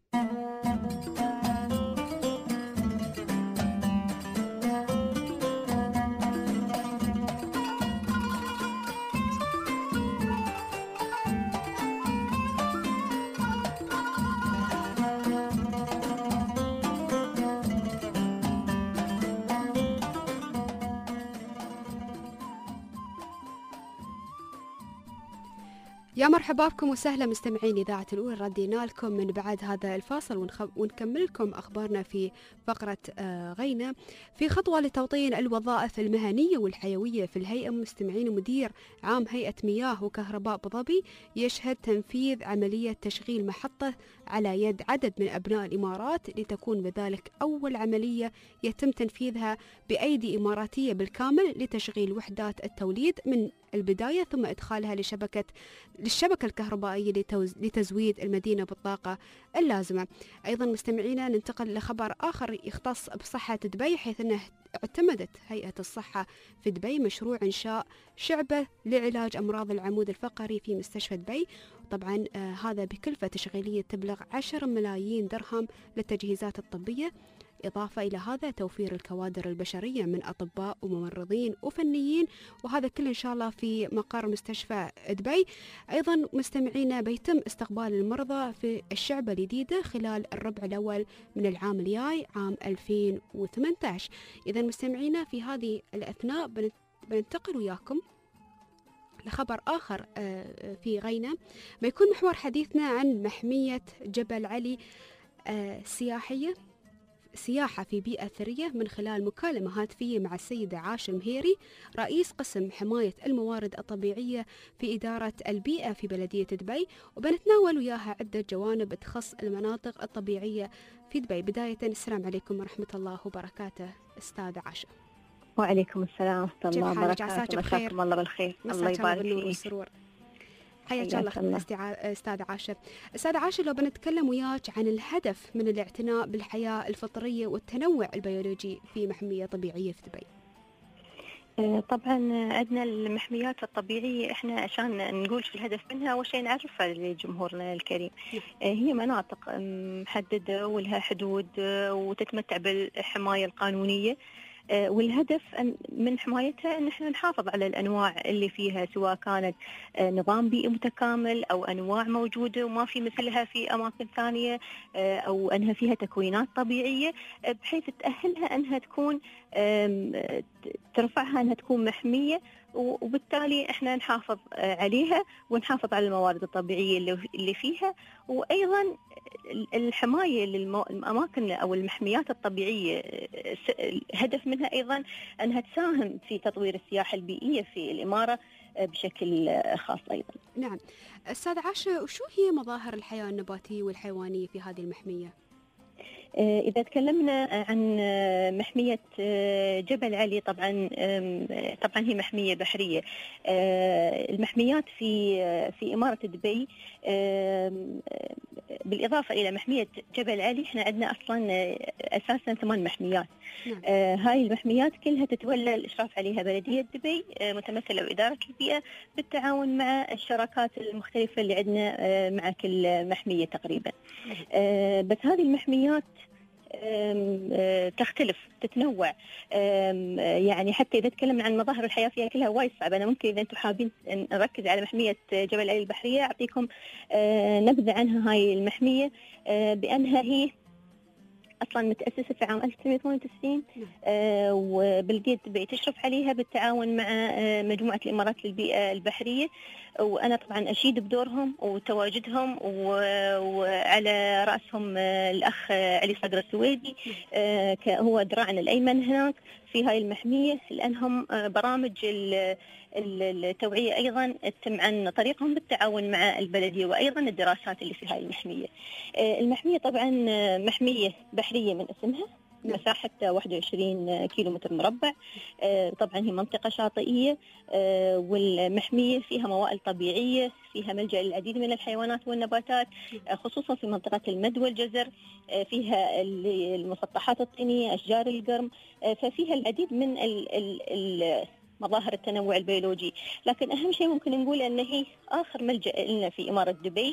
يا مرحبا بكم وسهلا مستمعين إذاعة الأولى. ردينا لكم من بعد هذا الفاصل ونكمل لكم أخبارنا في فقرة غينة. في خطوة لتوطين الوظائف المهنية والحيوية في الهيئة، مستمعين مدير عام هيئة مياه وكهرباء أبو ظبي يشهد تنفيذ عملية تشغيل محطة على يد عدد من أبناء الإمارات، لتكون بذلك أول عملية يتم تنفيذها بأيدي إماراتية بالكامل لتشغيل وحدات التوليد من البداية، ثم إدخالها للشبكة الكهربائية لتزويد المدينة بالطاقة اللازمة. أيضا مستمعينا ننتقل لخبر آخر يختص بصحة دبي، حيث أنه اعتمدت هيئة الصحة في دبي مشروع إنشاء شعبة لعلاج أمراض العمود الفقري في مستشفى دبي. طبعا هذا بكلفة تشغيلية تبلغ 10 ملايين درهم للتجهيزات الطبية. إضافة إلى هذا توفير الكوادر البشرية من أطباء وممرضين وفنيين، وهذا كله إن شاء الله في مقر مستشفى دبي. أيضا مستمعينا بيتم استقبال المرضى في الشعبة الجديدة خلال الربع الأول من العام الجاي عام 2018. إذا مستمعينا في هذه الأثناء بننتقل وياكم لخبر آخر في غينة. بيكون محور حديثنا عن محمية جبل علي سياحة في بيئة ثرية، من خلال مكالمة هاتفية مع السيدة عاشة المهيري رئيس قسم حماية الموارد الطبيعية في إدارة البيئة في بلدية دبي، وبنتناول وياها عدة جوانب تخص المناطق الطبيعية في دبي. بداية السلام عليكم ورحمة الله وبركاته أستاذة عاشة. وعليكم السلام ورحمة الله وبركاته. مساكم الله بالخير. الله يبارك فيك والسرور. حياك الله أستاذة عاشة. أستاذة عاشة، لو بنتكلم وياك عن الهدف من الاعتناء بالحياة الفطرية والتنوع البيولوجي في محمية طبيعية في دبي. طبعا عندنا المحميات الطبيعية، احنا عشان نقول في الهدف منها أول شيء نعرفها لجمهورنا الكريم. هي مناطق محددة ولها حدود وتتمتع بالحماية القانونية، والهدف من حمايتها أن احنا نحافظ على الأنواع اللي فيها، سواء كانت نظام بيئي متكامل أو أنواع موجودة وما في مثلها في أماكن ثانية، أو أنها فيها تكوينات طبيعية بحيث تأهلها أنها تكون ترفعها أنها تكون محمية، وبالتالي احنا نحافظ عليها ونحافظ على الموارد الطبيعية اللي فيها. وأيضا الحماية للأماكن أو المحميات الطبيعية الهدف منها أيضا أنها تساهم في تطوير السياحة البيئية في الإمارة بشكل خاص أيضا. نعم أستاذ عاشة، وشو هي مظاهر الحياة النباتية والحيوانية في هذه المحمية؟ إذا تكلمنا عن محمية جبل علي، طبعا هي محمية بحرية. المحميات في إمارة دبي بالإضافة إلى محمية جبل علي احنا عندنا أصلا أساسا 8 محميات. هاي المحميات كلها تتولى الإشراف عليها بلدية دبي متمثلة بإدارة البيئة بالتعاون مع الشراكات المختلفة اللي عندنا مع كل محمية تقريبا. بس هذه المحميات تختلف تتنوع، يعني حتى إذا تكلمنا عن مظاهر الحياة فيها كلها وايد صعبة. أنا ممكن إذا أنتم حابين نركز على محمية جبل علي البحرية أعطيكم نبذة عنها. هاي المحمية بأنها هي أصلا متأسسة في عام 1998 وبلدية دبي تشرف عليها بالتعاون مع مجموعة الإمارات للبيئة البحرية، وأنا طبعا أشيد بدورهم وتواجدهم، وعلى رأسهم الأخ علي صقر السويدي هو دراعنا الأيمن هناك في هاي المحمية، لأنهم برامج التوعية أيضا تتم عن طريقهم بالتعاون مع البلدية، وأيضا الدراسات اللي في هاي المحمية. المحمية طبعا محمية بحرية من اسمها، مساحتها 21 كيلومتر مربع. طبعا هي منطقة شاطئية، والمحمية فيها موائل طبيعية، فيها ملجأ للعديد من الحيوانات والنباتات، خصوصا في منطقة المد والجزر، فيها المسطحات الطينية، أشجار القرم، ففيها العديد من مظاهر التنوع البيولوجي، لكن أهم شيء ممكن نقول أن هي آخر ملجأ لنا في إمارة دبي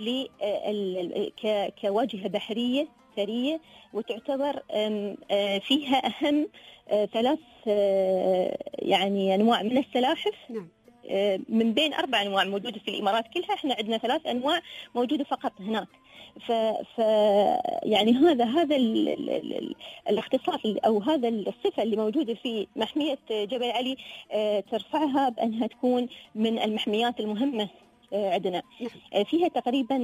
كواجهة بحرية ثرية، وتعتبر فيها أهم 3 يعني أنواع من السلاحف. من بين 4 أنواع موجودة في الإمارات كلها، إحنا عندنا 3 أنواع موجودة فقط هناك. يعني هذا الاختصاص أو هذا الصفة اللي موجودة في محمية جبل علي ترفعها بأنها تكون من المحميات المهمة عندنا. فيها تقريبا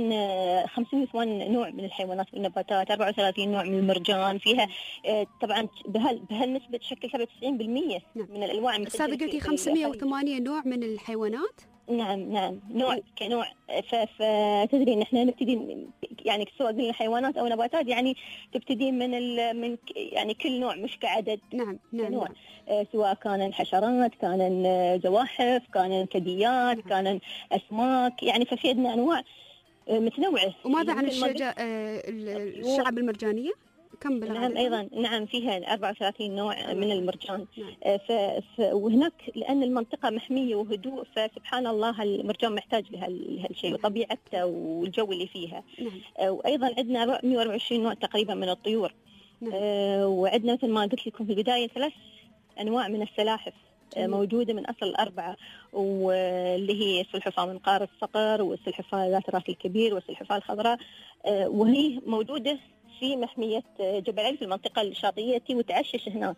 508 نوع من الحيوانات والنباتات، 34 نوع من المرجان، فيها طبعا بهالنسبة تشكل 97% من الأنواع. أستاذ قلتي 508 نوع من الحيوانات؟ نعم نوع كنوع. فتدري ان احنا نبتدي يعني سواء قلنا حيوانات او نباتات، يعني تبتدي من يعني كل نوع مش كعدد. نعم. سواء كان حشرات، كان زواحف، كان ثدييات، كان اسماك، يعني ففي عندنا انواع متنوعه. وماذا عن الشعب المرجانيه؟ كم نعم أيضا نعم فيها 34 نوع من المرجان. وهناك لأن المنطقة محمية وهدوء، فسبحان الله المرجان محتاج لهالشيء وطبيعته والجو اللي فيها. وأيضا عندنا 124 نوع تقريبا من الطيور. وعندنا مثل ما قلت لكم في البداية 3 أنواع من السلاحف موجودة من أصل 4، واللي هي السلحفاة منقار الصقر، والسلحفاة ذات الرأس الكبير، والسلحفاة الخضراء، وهي موجودة في محمية جبل علي في المنطقة الشاطئية وتعشش هناك.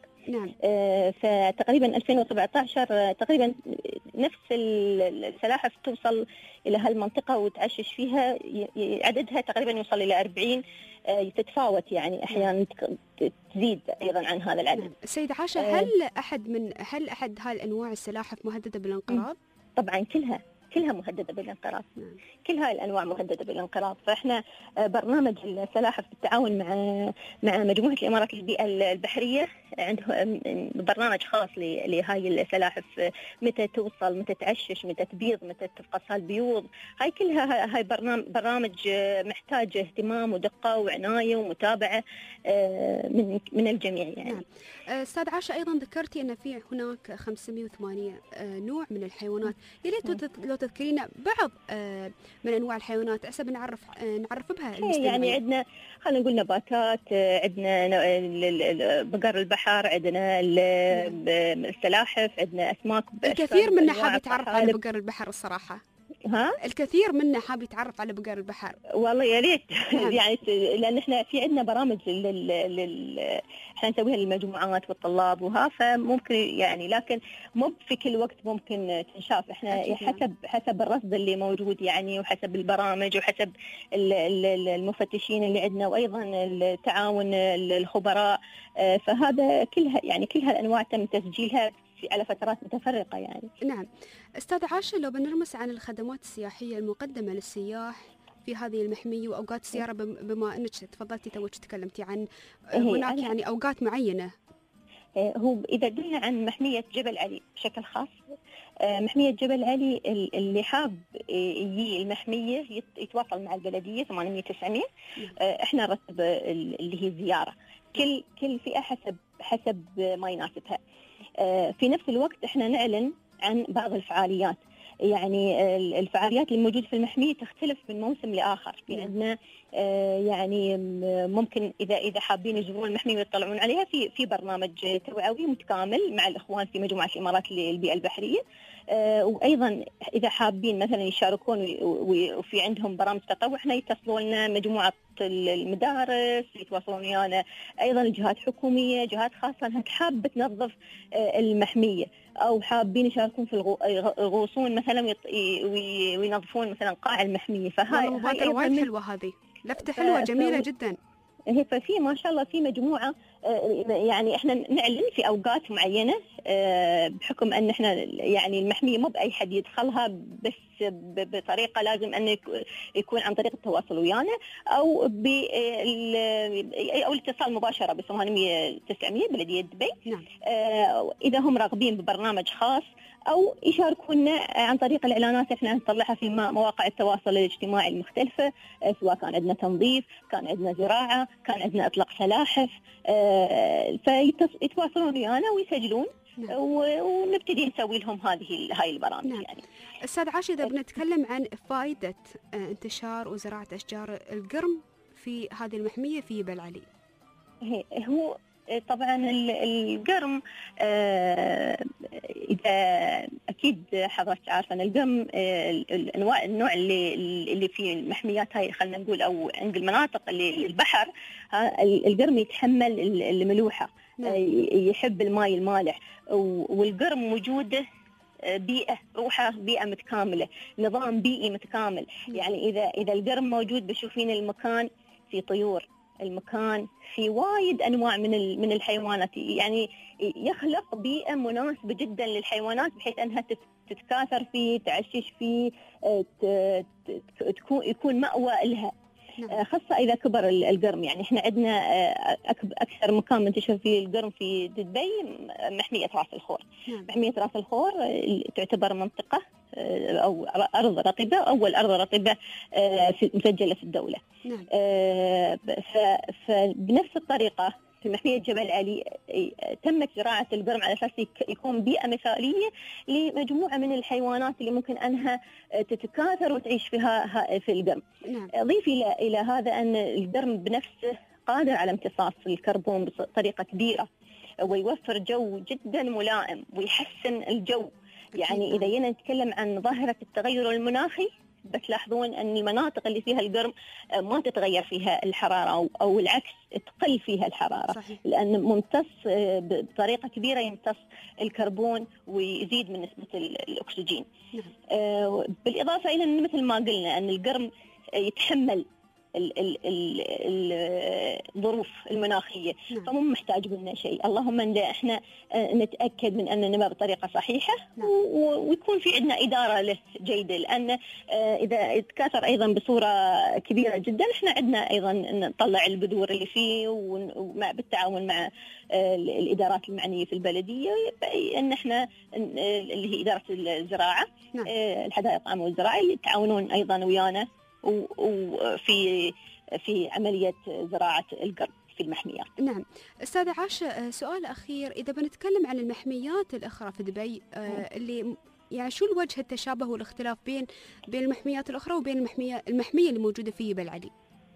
فتقريبا 2017 تقريبا نفس السلاحف توصل إلى هالمنطقة وتعشش فيها، عددها تقريبا يوصل إلى 40، تتفاوت يعني أحيانا تزيد أيضا عن هذا العدد. سيدة عاشة، هل أحد هالأنواع السلاحف مهددة بالانقراض؟ طبعا كلها مهددة بالانقراض. كل هاي الأنواع مهددة بالانقراض. فإحنا برنامج السلاحف بالتعاون مع مجموعة الإمارات للبيئة البحرية عندهم برنامج خاص لهاي السلاحف، متى توصل، متى تعشش، متى تبيض، متى تفقس هالبيوض. هاي كلها هاي برامج محتاج اهتمام ودقة وعناية ومتابعة من الجميع يعني. أستاذ عاشة، أيضا ذكرتي أن في هناك 508 نوع من الحيوانات. يليت لو تذكرينا بعض من أنواع الحيوانات حسب نعرف بها المستمعين. يعني عندنا خلينا نقول نباتات، عندنا بقر البحر، عندنا السلاحف، عندنا أسماك. الكثير منا حاب يتعرف على بقر البحر الصراحة. الكثير منا حاب يتعرف على بقر البحر. والله يا ريت. يعني لأن احنا في عندنا برامج احنا نسويها للمجموعات والطلاب فممكن يعني، لكن مو في كل وقت ممكن تنشاف. احنا حسب الرصد اللي موجود يعني، وحسب البرامج، وحسب المفتشين اللي عندنا، وأيضا التعاون الخبراء. فهذا كلها يعني كل هالأنواع تم تسجيلها على فترات متفرقة يعني. نعم. أستاذ عاشة، لو بنرمس عن الخدمات السياحية المقدمة للسياح في هذه المحمية وأوقات الزيارة، بما أنك تفضلتي توك تكلمتي عن هناك يعني أوقات معينة. هو إذا قلنا عن محمية جبل علي بشكل خاص، محمية جبل علي اللي حاب يجي المحمية يتواصل مع البلدية 800-900. إحنا نرتب اللي هي زيارة كل فئة حسب ما يناسبها. في نفس الوقت إحنا نعلن عن بعض الفعاليات. يعني الفعاليات اللي موجودة في المحمية تختلف من موسم لآخر. في عندنا يعني ممكن إذا حابين يزورون المحمية ويطلعون عليها في برنامج توعوي متكامل مع الإخوان في مجموعة الإمارات للبيئة البحرية. وأيضا إذا حابين مثلا يشاركون وفي عندهم برامج تطوع، احنا يتصلون لنا مجموعة المدارس، يتواصلون ويانا أيضا الجهات حكومية، جهات خاصة أنها حابة تنظف المحمية، أو حابين يشاركون في يغوصون مثلا وينظفون مثلا قاع المحمية. فهاي مبادرة وايد حلوة، هذه لفتة حلوة جميلة جدا. ففي ما شاء الله في مجموعة يعني احنا نعلن في اوقات معينة بحكم ان احنا يعني المحمية مو باي حد يدخلها، بس بطريقة لازم ان يكون عن طريق التواصل ويانا او الاتصال مباشرة ب 800-900 بلدية دبي. اذا هم راغبين ببرنامج خاص أو يشاركونا عن طريق الإعلانات احنا نطلعها في مواقع التواصل الاجتماعي المختلفة، سواء كان عندنا تنظيف، كان عندنا زراعة، كان عندنا إطلاق سلاحف. فيتواصلون ويانا ويسجلون نعم. ونبتدي نسوي لهم هاي البرامج. نعم. يعني أستاذ عاشر، إذا بنتكلم عن فائدة انتشار وزراعة أشجار القرم في هذه المحمية في جبل علي. هو طبعا القرم إذا أكيد حضرتك عارفة أن القرم النوع اللي في المحميات هاي، خلينا نقول، أو عند المناطق اللي البحر، القرم يتحمل الملوحة. نعم. يحب الماء المالح، والقرم وجوده بيئة، روحه بيئة متكاملة، نظام بيئي متكامل. يعني إذا القرم موجود بشوفين المكان في طيور، المكان في وايد أنواع من الحيوانات، يعني يخلق بيئة مناسبة جدا للحيوانات بحيث أنها تتكاثر فيه، تعشش فيه، يكون مأوى لها. خاصة إذا كبر القرم. يعني إحنا عندنا أكثر مكان منتشر فيه القرم في دبي محمية راس الخور. محمية راس الخور تعتبر منطقة أو أرض رطبة، أول أرض رطبة مسجلة في الدولة. فبنفس الطريقة في محمية جبل علي تمت زراعة القرم على أساس يكون بيئة مثالية لمجموعة من الحيوانات اللي ممكن أنها تتكاثر وتعيش فيها في القرم. أضيف إلى هذا أن القرم بنفسه قادر على امتصاص الكربون بطريقة كبيرة، ويوفر جو جدا ملائم ويحسن الجو. يعني إذا جينا نتكلم عن ظاهرة التغير المناخي، بتلاحظون أن المناطق اللي فيها القرم ما تتغير فيها الحرارة، أو العكس تقل فيها الحرارة. صحيح. لأن ممتص بطريقة كبيرة، يمتص الكربون ويزيد من نسبة الأكسجين. بالإضافة إلى أن مثل ما قلنا أن القرم يتحمل الظروف المناخية، فمو محتاج لنا شيء، اللهم ان احنا نتاكد من ان نمر بطريقه صحيحه، ويكون في عندنا اداره له جيده. لان اذا تكاثر ايضا بصوره كبيره جدا، احنا عندنا ايضا نطلع البذور اللي فيه، بالتعاون مع الادارات المعنيه في البلديه، ان احنا اللي هي اداره الزراعه، الحدائق العامه والزراعه، يتعاونون ايضا ويانا وفي عملية زراعة القرم في المحميات. نعم. أستاذ عاشة، سؤال أخير، إذا بنتكلم عن المحميات الأخرى في دبي اللي يعني شو الوجه التشابه والاختلاف بين المحميات الأخرى وبين المحمية اللي موجودة في جبل علي؟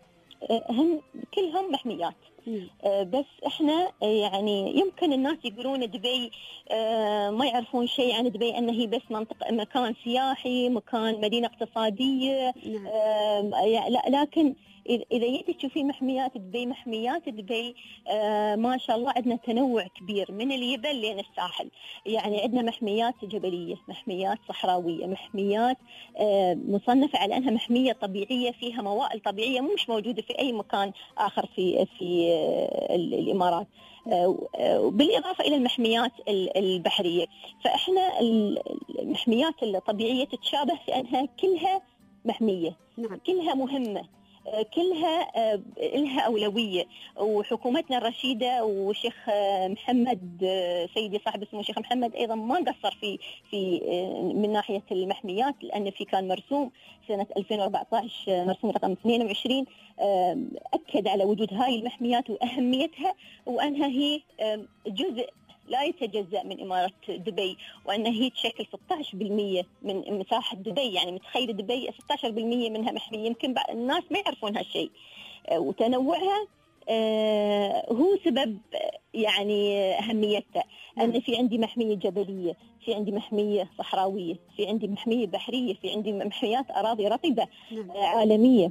هم كلهم محميات. بس احنا يعني يمكن الناس يقولون دبي ما يعرفون شيء عن دبي، انه هي بس مكان سياحي، مكان مدينة اقتصادية. لكن إذا جيتي تشوفين محميات دبي ما شاء الله عندنا تنوع كبير من الجبل لين الساحل. يعني عندنا محميات جبلية، محميات صحراوية، محميات مصنفة على أنها محمية طبيعية فيها موائل طبيعية مش موجودة في أي مكان آخر في الإمارات. بالإضافة إلى المحميات البحرية، فإحنا المحميات الطبيعية تتشابه في أنها كلها محمية. كلها مهمة، كلها لها أولوية. وحكومتنا الرشيدة والشيخ محمد، سيدي صاحب اسمه الشيخ محمد، أيضا ما قصر في من ناحية المحميات، لأن في كان مرسوم سنة 2014 مرسوم رقم 22 أكد على وجود هاي المحميات وأهميتها، وأنها هي جزء لا يتجزأ من إمارة دبي، وأنها هي تشكل 16% من مساحة دبي. يعني متخيل دبي 16% منها محمية، يمكن الناس ما يعرفون هالشيء. وتنوعها هو سبب يعني أهميتها. أن في عندي محمية جبلية، في عندي محمية صحراوية، في عندي محمية بحرية، في عندي محميات أراضي رطبة عالمية.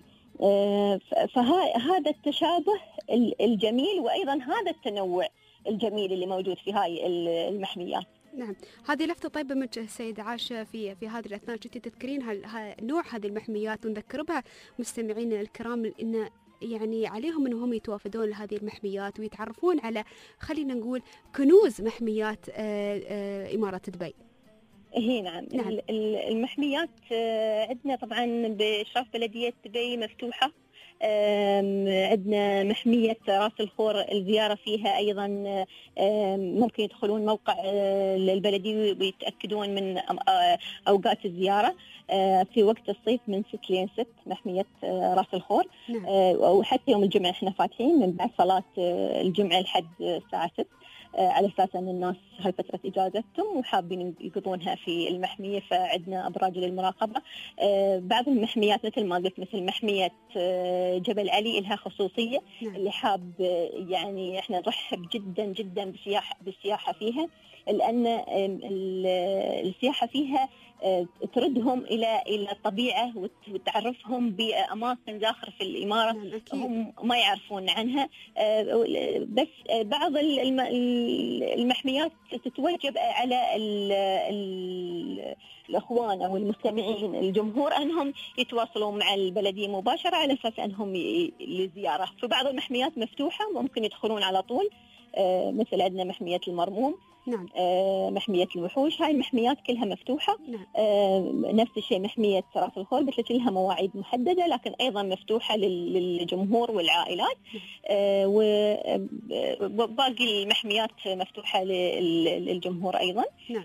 فهذا التشابه الجميل، وأيضا هذا التنوع الجميل اللي موجود في هاي المحميات. نعم، هذه لفتة طيبة من السيدة عاشة في هذه الأثناء كنتي تذكرين نوع هذه المحميات، ونذكر بها مستمعينا الكرام إن يعني عليهم أنهم يتوافدون لهذه المحميات ويتعرفون على، خلينا نقول، كنوز محميات إمارة دبي. هي نعم. المحميات عندنا طبعا بإشراف بلدية دبي مفتوحة عندنا محمية راس الخور الزيارة فيها أيضا ممكن يدخلون موقع البلدية ويتأكدون من أوقات الزيارة في وقت الصيف من 6 لين 6 محمية راس الخور. وحتى يوم الجمعة احنا فاتحين من بعد صلاة الجمعة لحد الساعة 6 على أساس أن الناس هالفترة إجازتهم وحابين يقضونها في المحمية، فعندنا أبراج للمراقبة. بعض المحميات مثل ما قلت مثل محمية جبل علي لها خصوصية، اللي حاب يعني إحنا نرحب جدا جدا بالسياحة فيها، لأن السياحة فيها تردهم إلى الطبيعة وتعرفهم بأماكن زاخرة في الإمارة هم ما يعرفون عنها. بس بعض المحميات تتوجب على الأخوان أو المستمعين الجمهور أنهم يتواصلوا مع البلدية مباشرة على أساس أنهم للزيارة. في بعض المحميات مفتوحة ممكن يدخلون على طول، مثل عندنا محمية المرموم، نعم. محمية الوحوش، هاي المحميات كلها مفتوحة. نعم. نفس الشيء محمية راس الخور بس لها مواعيد محددة لكن أيضا مفتوحة للجمهور والعائلات. وباقي المحميات مفتوحة للجمهور أيضا. نعم.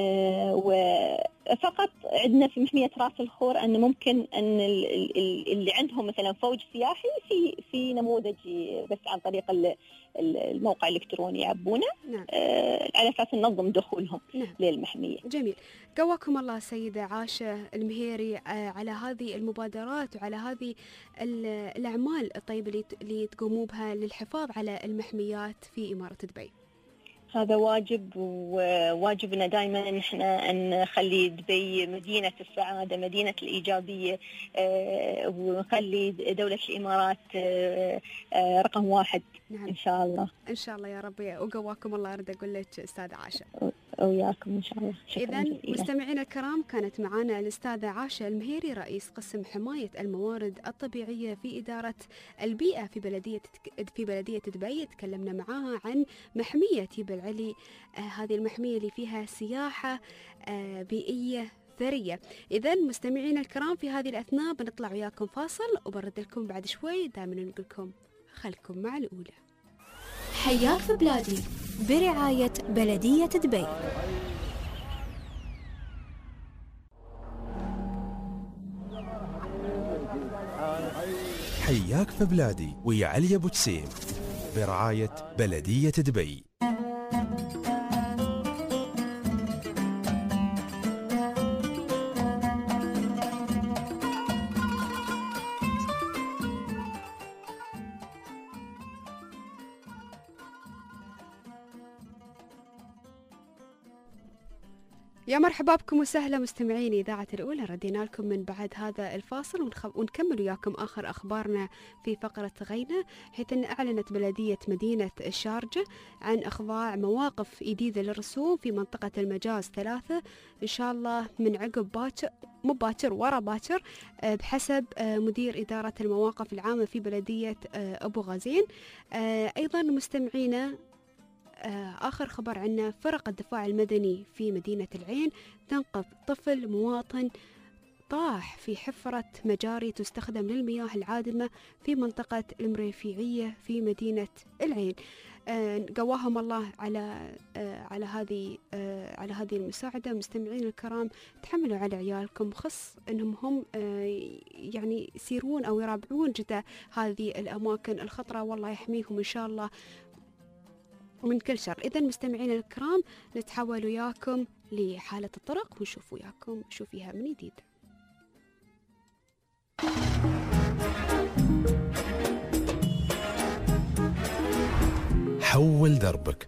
وفقط عندنا في محمية راس الخور أن ممكن أن اللي عندهم مثلا فوج سياحي في نموذج بس عن طريق الموقع الإلكتروني يعبونه. نعم. على أساس ننظم دخولهم. نعم. للمحمية. جميل. قواكم الله سيدة عاشة المهيري على هذه المبادرات وعلى هذه الأعمال الطيبة اللي تقوموا بها للحفاظ على المحميات في إمارة دبي. هذا واجب، وواجبنا دائما ان احنا نخلي دبي مدينة السعادة، مدينة الإيجابية، ونخلي دولة الإمارات رقم 1. نعم. إن شاء الله. إن شاء الله يا ربي. وقواكم الله. أرد أقول لك أستاذة عاشة. وياكم إن شاء الله. إذن مستمعينا الكرام، كانت معنا الأستاذة عاشة المهيري رئيس قسم حماية الموارد الطبيعية في إدارة البيئة في بلدية دبي. تكلمنا معاها عن محمية جبل علي، هذه المحمية اللي فيها سياحة بيئية ثرية. إذن مستمعينا الكرام، في هذه الأثناء بنطلع وياكم فاصل وبرد لكم بعد شوي. دائما نقول لكم خلكم مع الأولى. حياك في بلادي برعاية بلدية دبي. حياك في بلادي ويا علي أبو جسيم برعاية بلدية دبي. يا مرحبا بكم وسهلا مستمعين إذاعة الأولى. ردينا لكم من بعد هذا الفاصل ونكمل وياكم آخر أخبارنا في فقرة غينا، حيث أن أعلنت بلدية مدينة الشارجة عن إخضاع مواقف جديدة للرسوم في منطقة المجاز 3 إن شاء الله من عقب باكر، مو باكر ورا باكر، بحسب مدير إدارة المواقف العامة في بلدية أبو غازين. أيضا مستمعينا آخر خبر عنا، فرق الدفاع المدني في مدينة العين تنقذ طفل مواطن طاح في حفرة مجاري تستخدم للمياه العادمة في منطقة المريفيعية في مدينة العين. قواهم الله على هذه المساعدة. مستمعين الكرام، تحملوا على عيالكم، خص انهم هم يعني يسيرون او يرابعون جدا هذه الاماكن الخطرة، والله يحميهم ان شاء الله من كل شر. إذا مستمعين الكرام، نتحول وياكم لحالة الطرق ونشوف وياكم شو فيها من جديد. حول دربك.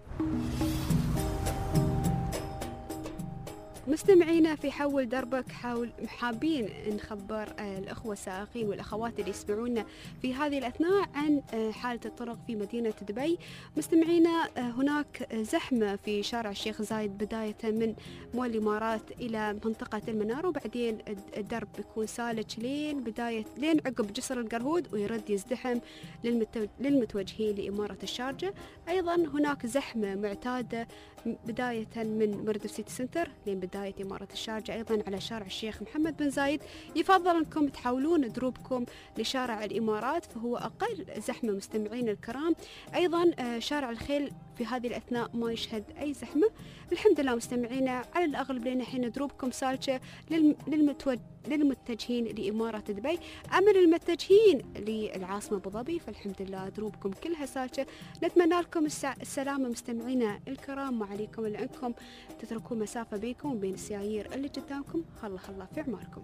مستمعينا في حول دربك، حابين نخبر الأخوة السائقين والأخوات اللي يسمعونا في هذه الأثناء عن حالة الطرق في مدينة دبي. مستمعينا، هناك زحمة في شارع الشيخ زايد بداية من مول الإمارات إلى منطقة المنارة، وبعدين الدرب بيكون سالك لين عقب جسر القرهود ويرد يزدحم للمتوجهين لإمارة الشارجة. أيضا هناك زحمة معتادة بداية من مردف سيتي سنتر لين بداية ولاية إمارة الشارجة أيضا على شارع الشيخ محمد بن زايد. يفضل أنكم تحولون دروبكم لشارع الإمارات فهو أقل زحمة مستمعين الكرام. أيضا شارع الخيل في هذه الأثناء ما يشهد أي زحمة الحمد لله مستمعينا. على الأغلب لنا حين دروبكم سالكة للمتجهين لإمارة دبي. أما للمتجهين للعاصمة أبو ظبي فالحمد لله دروبكم كلها سالكة. نتمنى لكم السلامة مستمعينا الكرام، ما عليكم إلا أنكم تتركوا مسافة بينكم وبين السيايير اللي قدامكم. الله في أعماركم.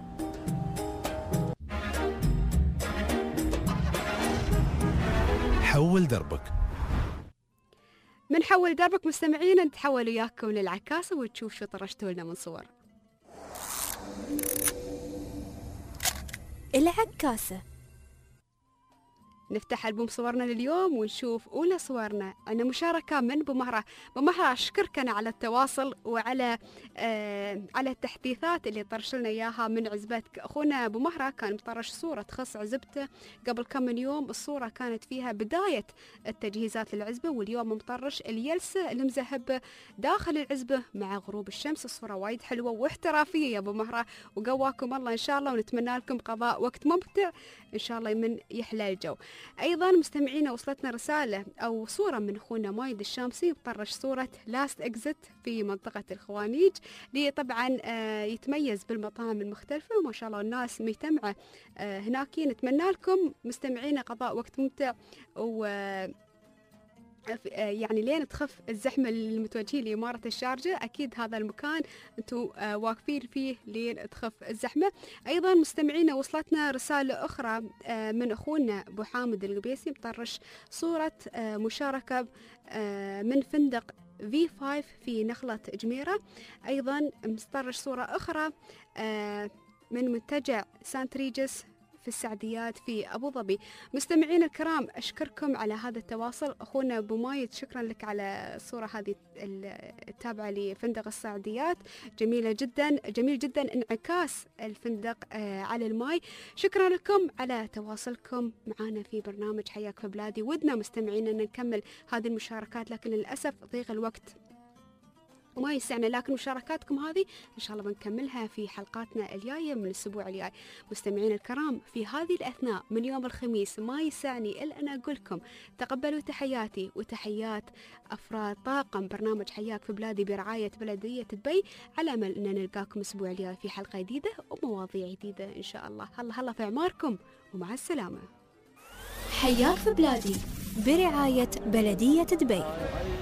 حول دربك. من حول دربك مستمعينا نتحول وياكم للعكاسة وتشوف شو طرشتوا لنا من صور. العكاسة. نفتح ألبوم صورنا لليوم ونشوف أولى صورنا. عندنا مشاركة من بمهرة. أشكرك أنا على التواصل وعلى على التحديثات اللي طرش لنا إياها من عزبتك. أخونا بمهرة كان مطرش صورة تخص عزبته قبل كم من يوم. الصورة كانت فيها بداية التجهيزات للعزبة واليوم مطرش اليلسة المزهبة داخل العزبة مع غروب الشمس. الصورة وايد حلوة واحترافية يا بمهرة وقواكم الله إن شاء الله ونتمنى لكم قضاء وقت ممتع إن شاء الله من يحلى الجو. أيضا مستمعينا وصلتنا رسالة أو صورة من أخونا مايد الشامسي مطرش صورة لاست إكزت في منطقة الخوانيج اللي طبعا يتميز بالمطاعم المختلفة وما شاء الله الناس مجتمعة هناك. نتمنى لكم مستمعينا قضاء وقت ممتع و يعني لين تخف الزحمة المتوجهين لإمارة الشارجة. أكيد هذا المكان أنتم واقفين فيه لين تخف الزحمة. أيضا مستمعينا وصلتنا رسالة أخرى من أخونا أبو حامد القبيسي مطرش صورة مشاركة من فندق V5 في نخلة جميرة. أيضا مطرش صورة أخرى من منتجع سانت ريجس في السعديات في أبو ظبي. مستمعين الكرام أشكركم على هذا التواصل. أخونا أبو مايد شكرا لك على الصورة هذه التابعة لفندق السعديات جميلة جدا، جميل جدا انعكاس الفندق على الماي. شكرا لكم على تواصلكم معنا في برنامج حياك في بلادي. ودنا مستمعين أن نكمل هذه المشاركات لكن للأسف ضيق الوقت وما يسعنا، لكن مشاركاتكم هذه إن شاء الله بنكملها في حلقاتنا الجاية من الأسبوع الجاي. مستمعين الكرام في هذه الأثناء من يوم الخميس ما يسعني إلا أن أقول لكم تقبلوا تحياتي وتحيات أفراد طاقم برنامج حياك في بلادي برعاية بلدية دبي، على أمل أن نلقاكم الأسبوع الجاي في حلقة جديدة ومواضيع جديدة إن شاء الله. الله في أعماركم ومع السلامة. حياك في بلادي برعاية بلدية دبي.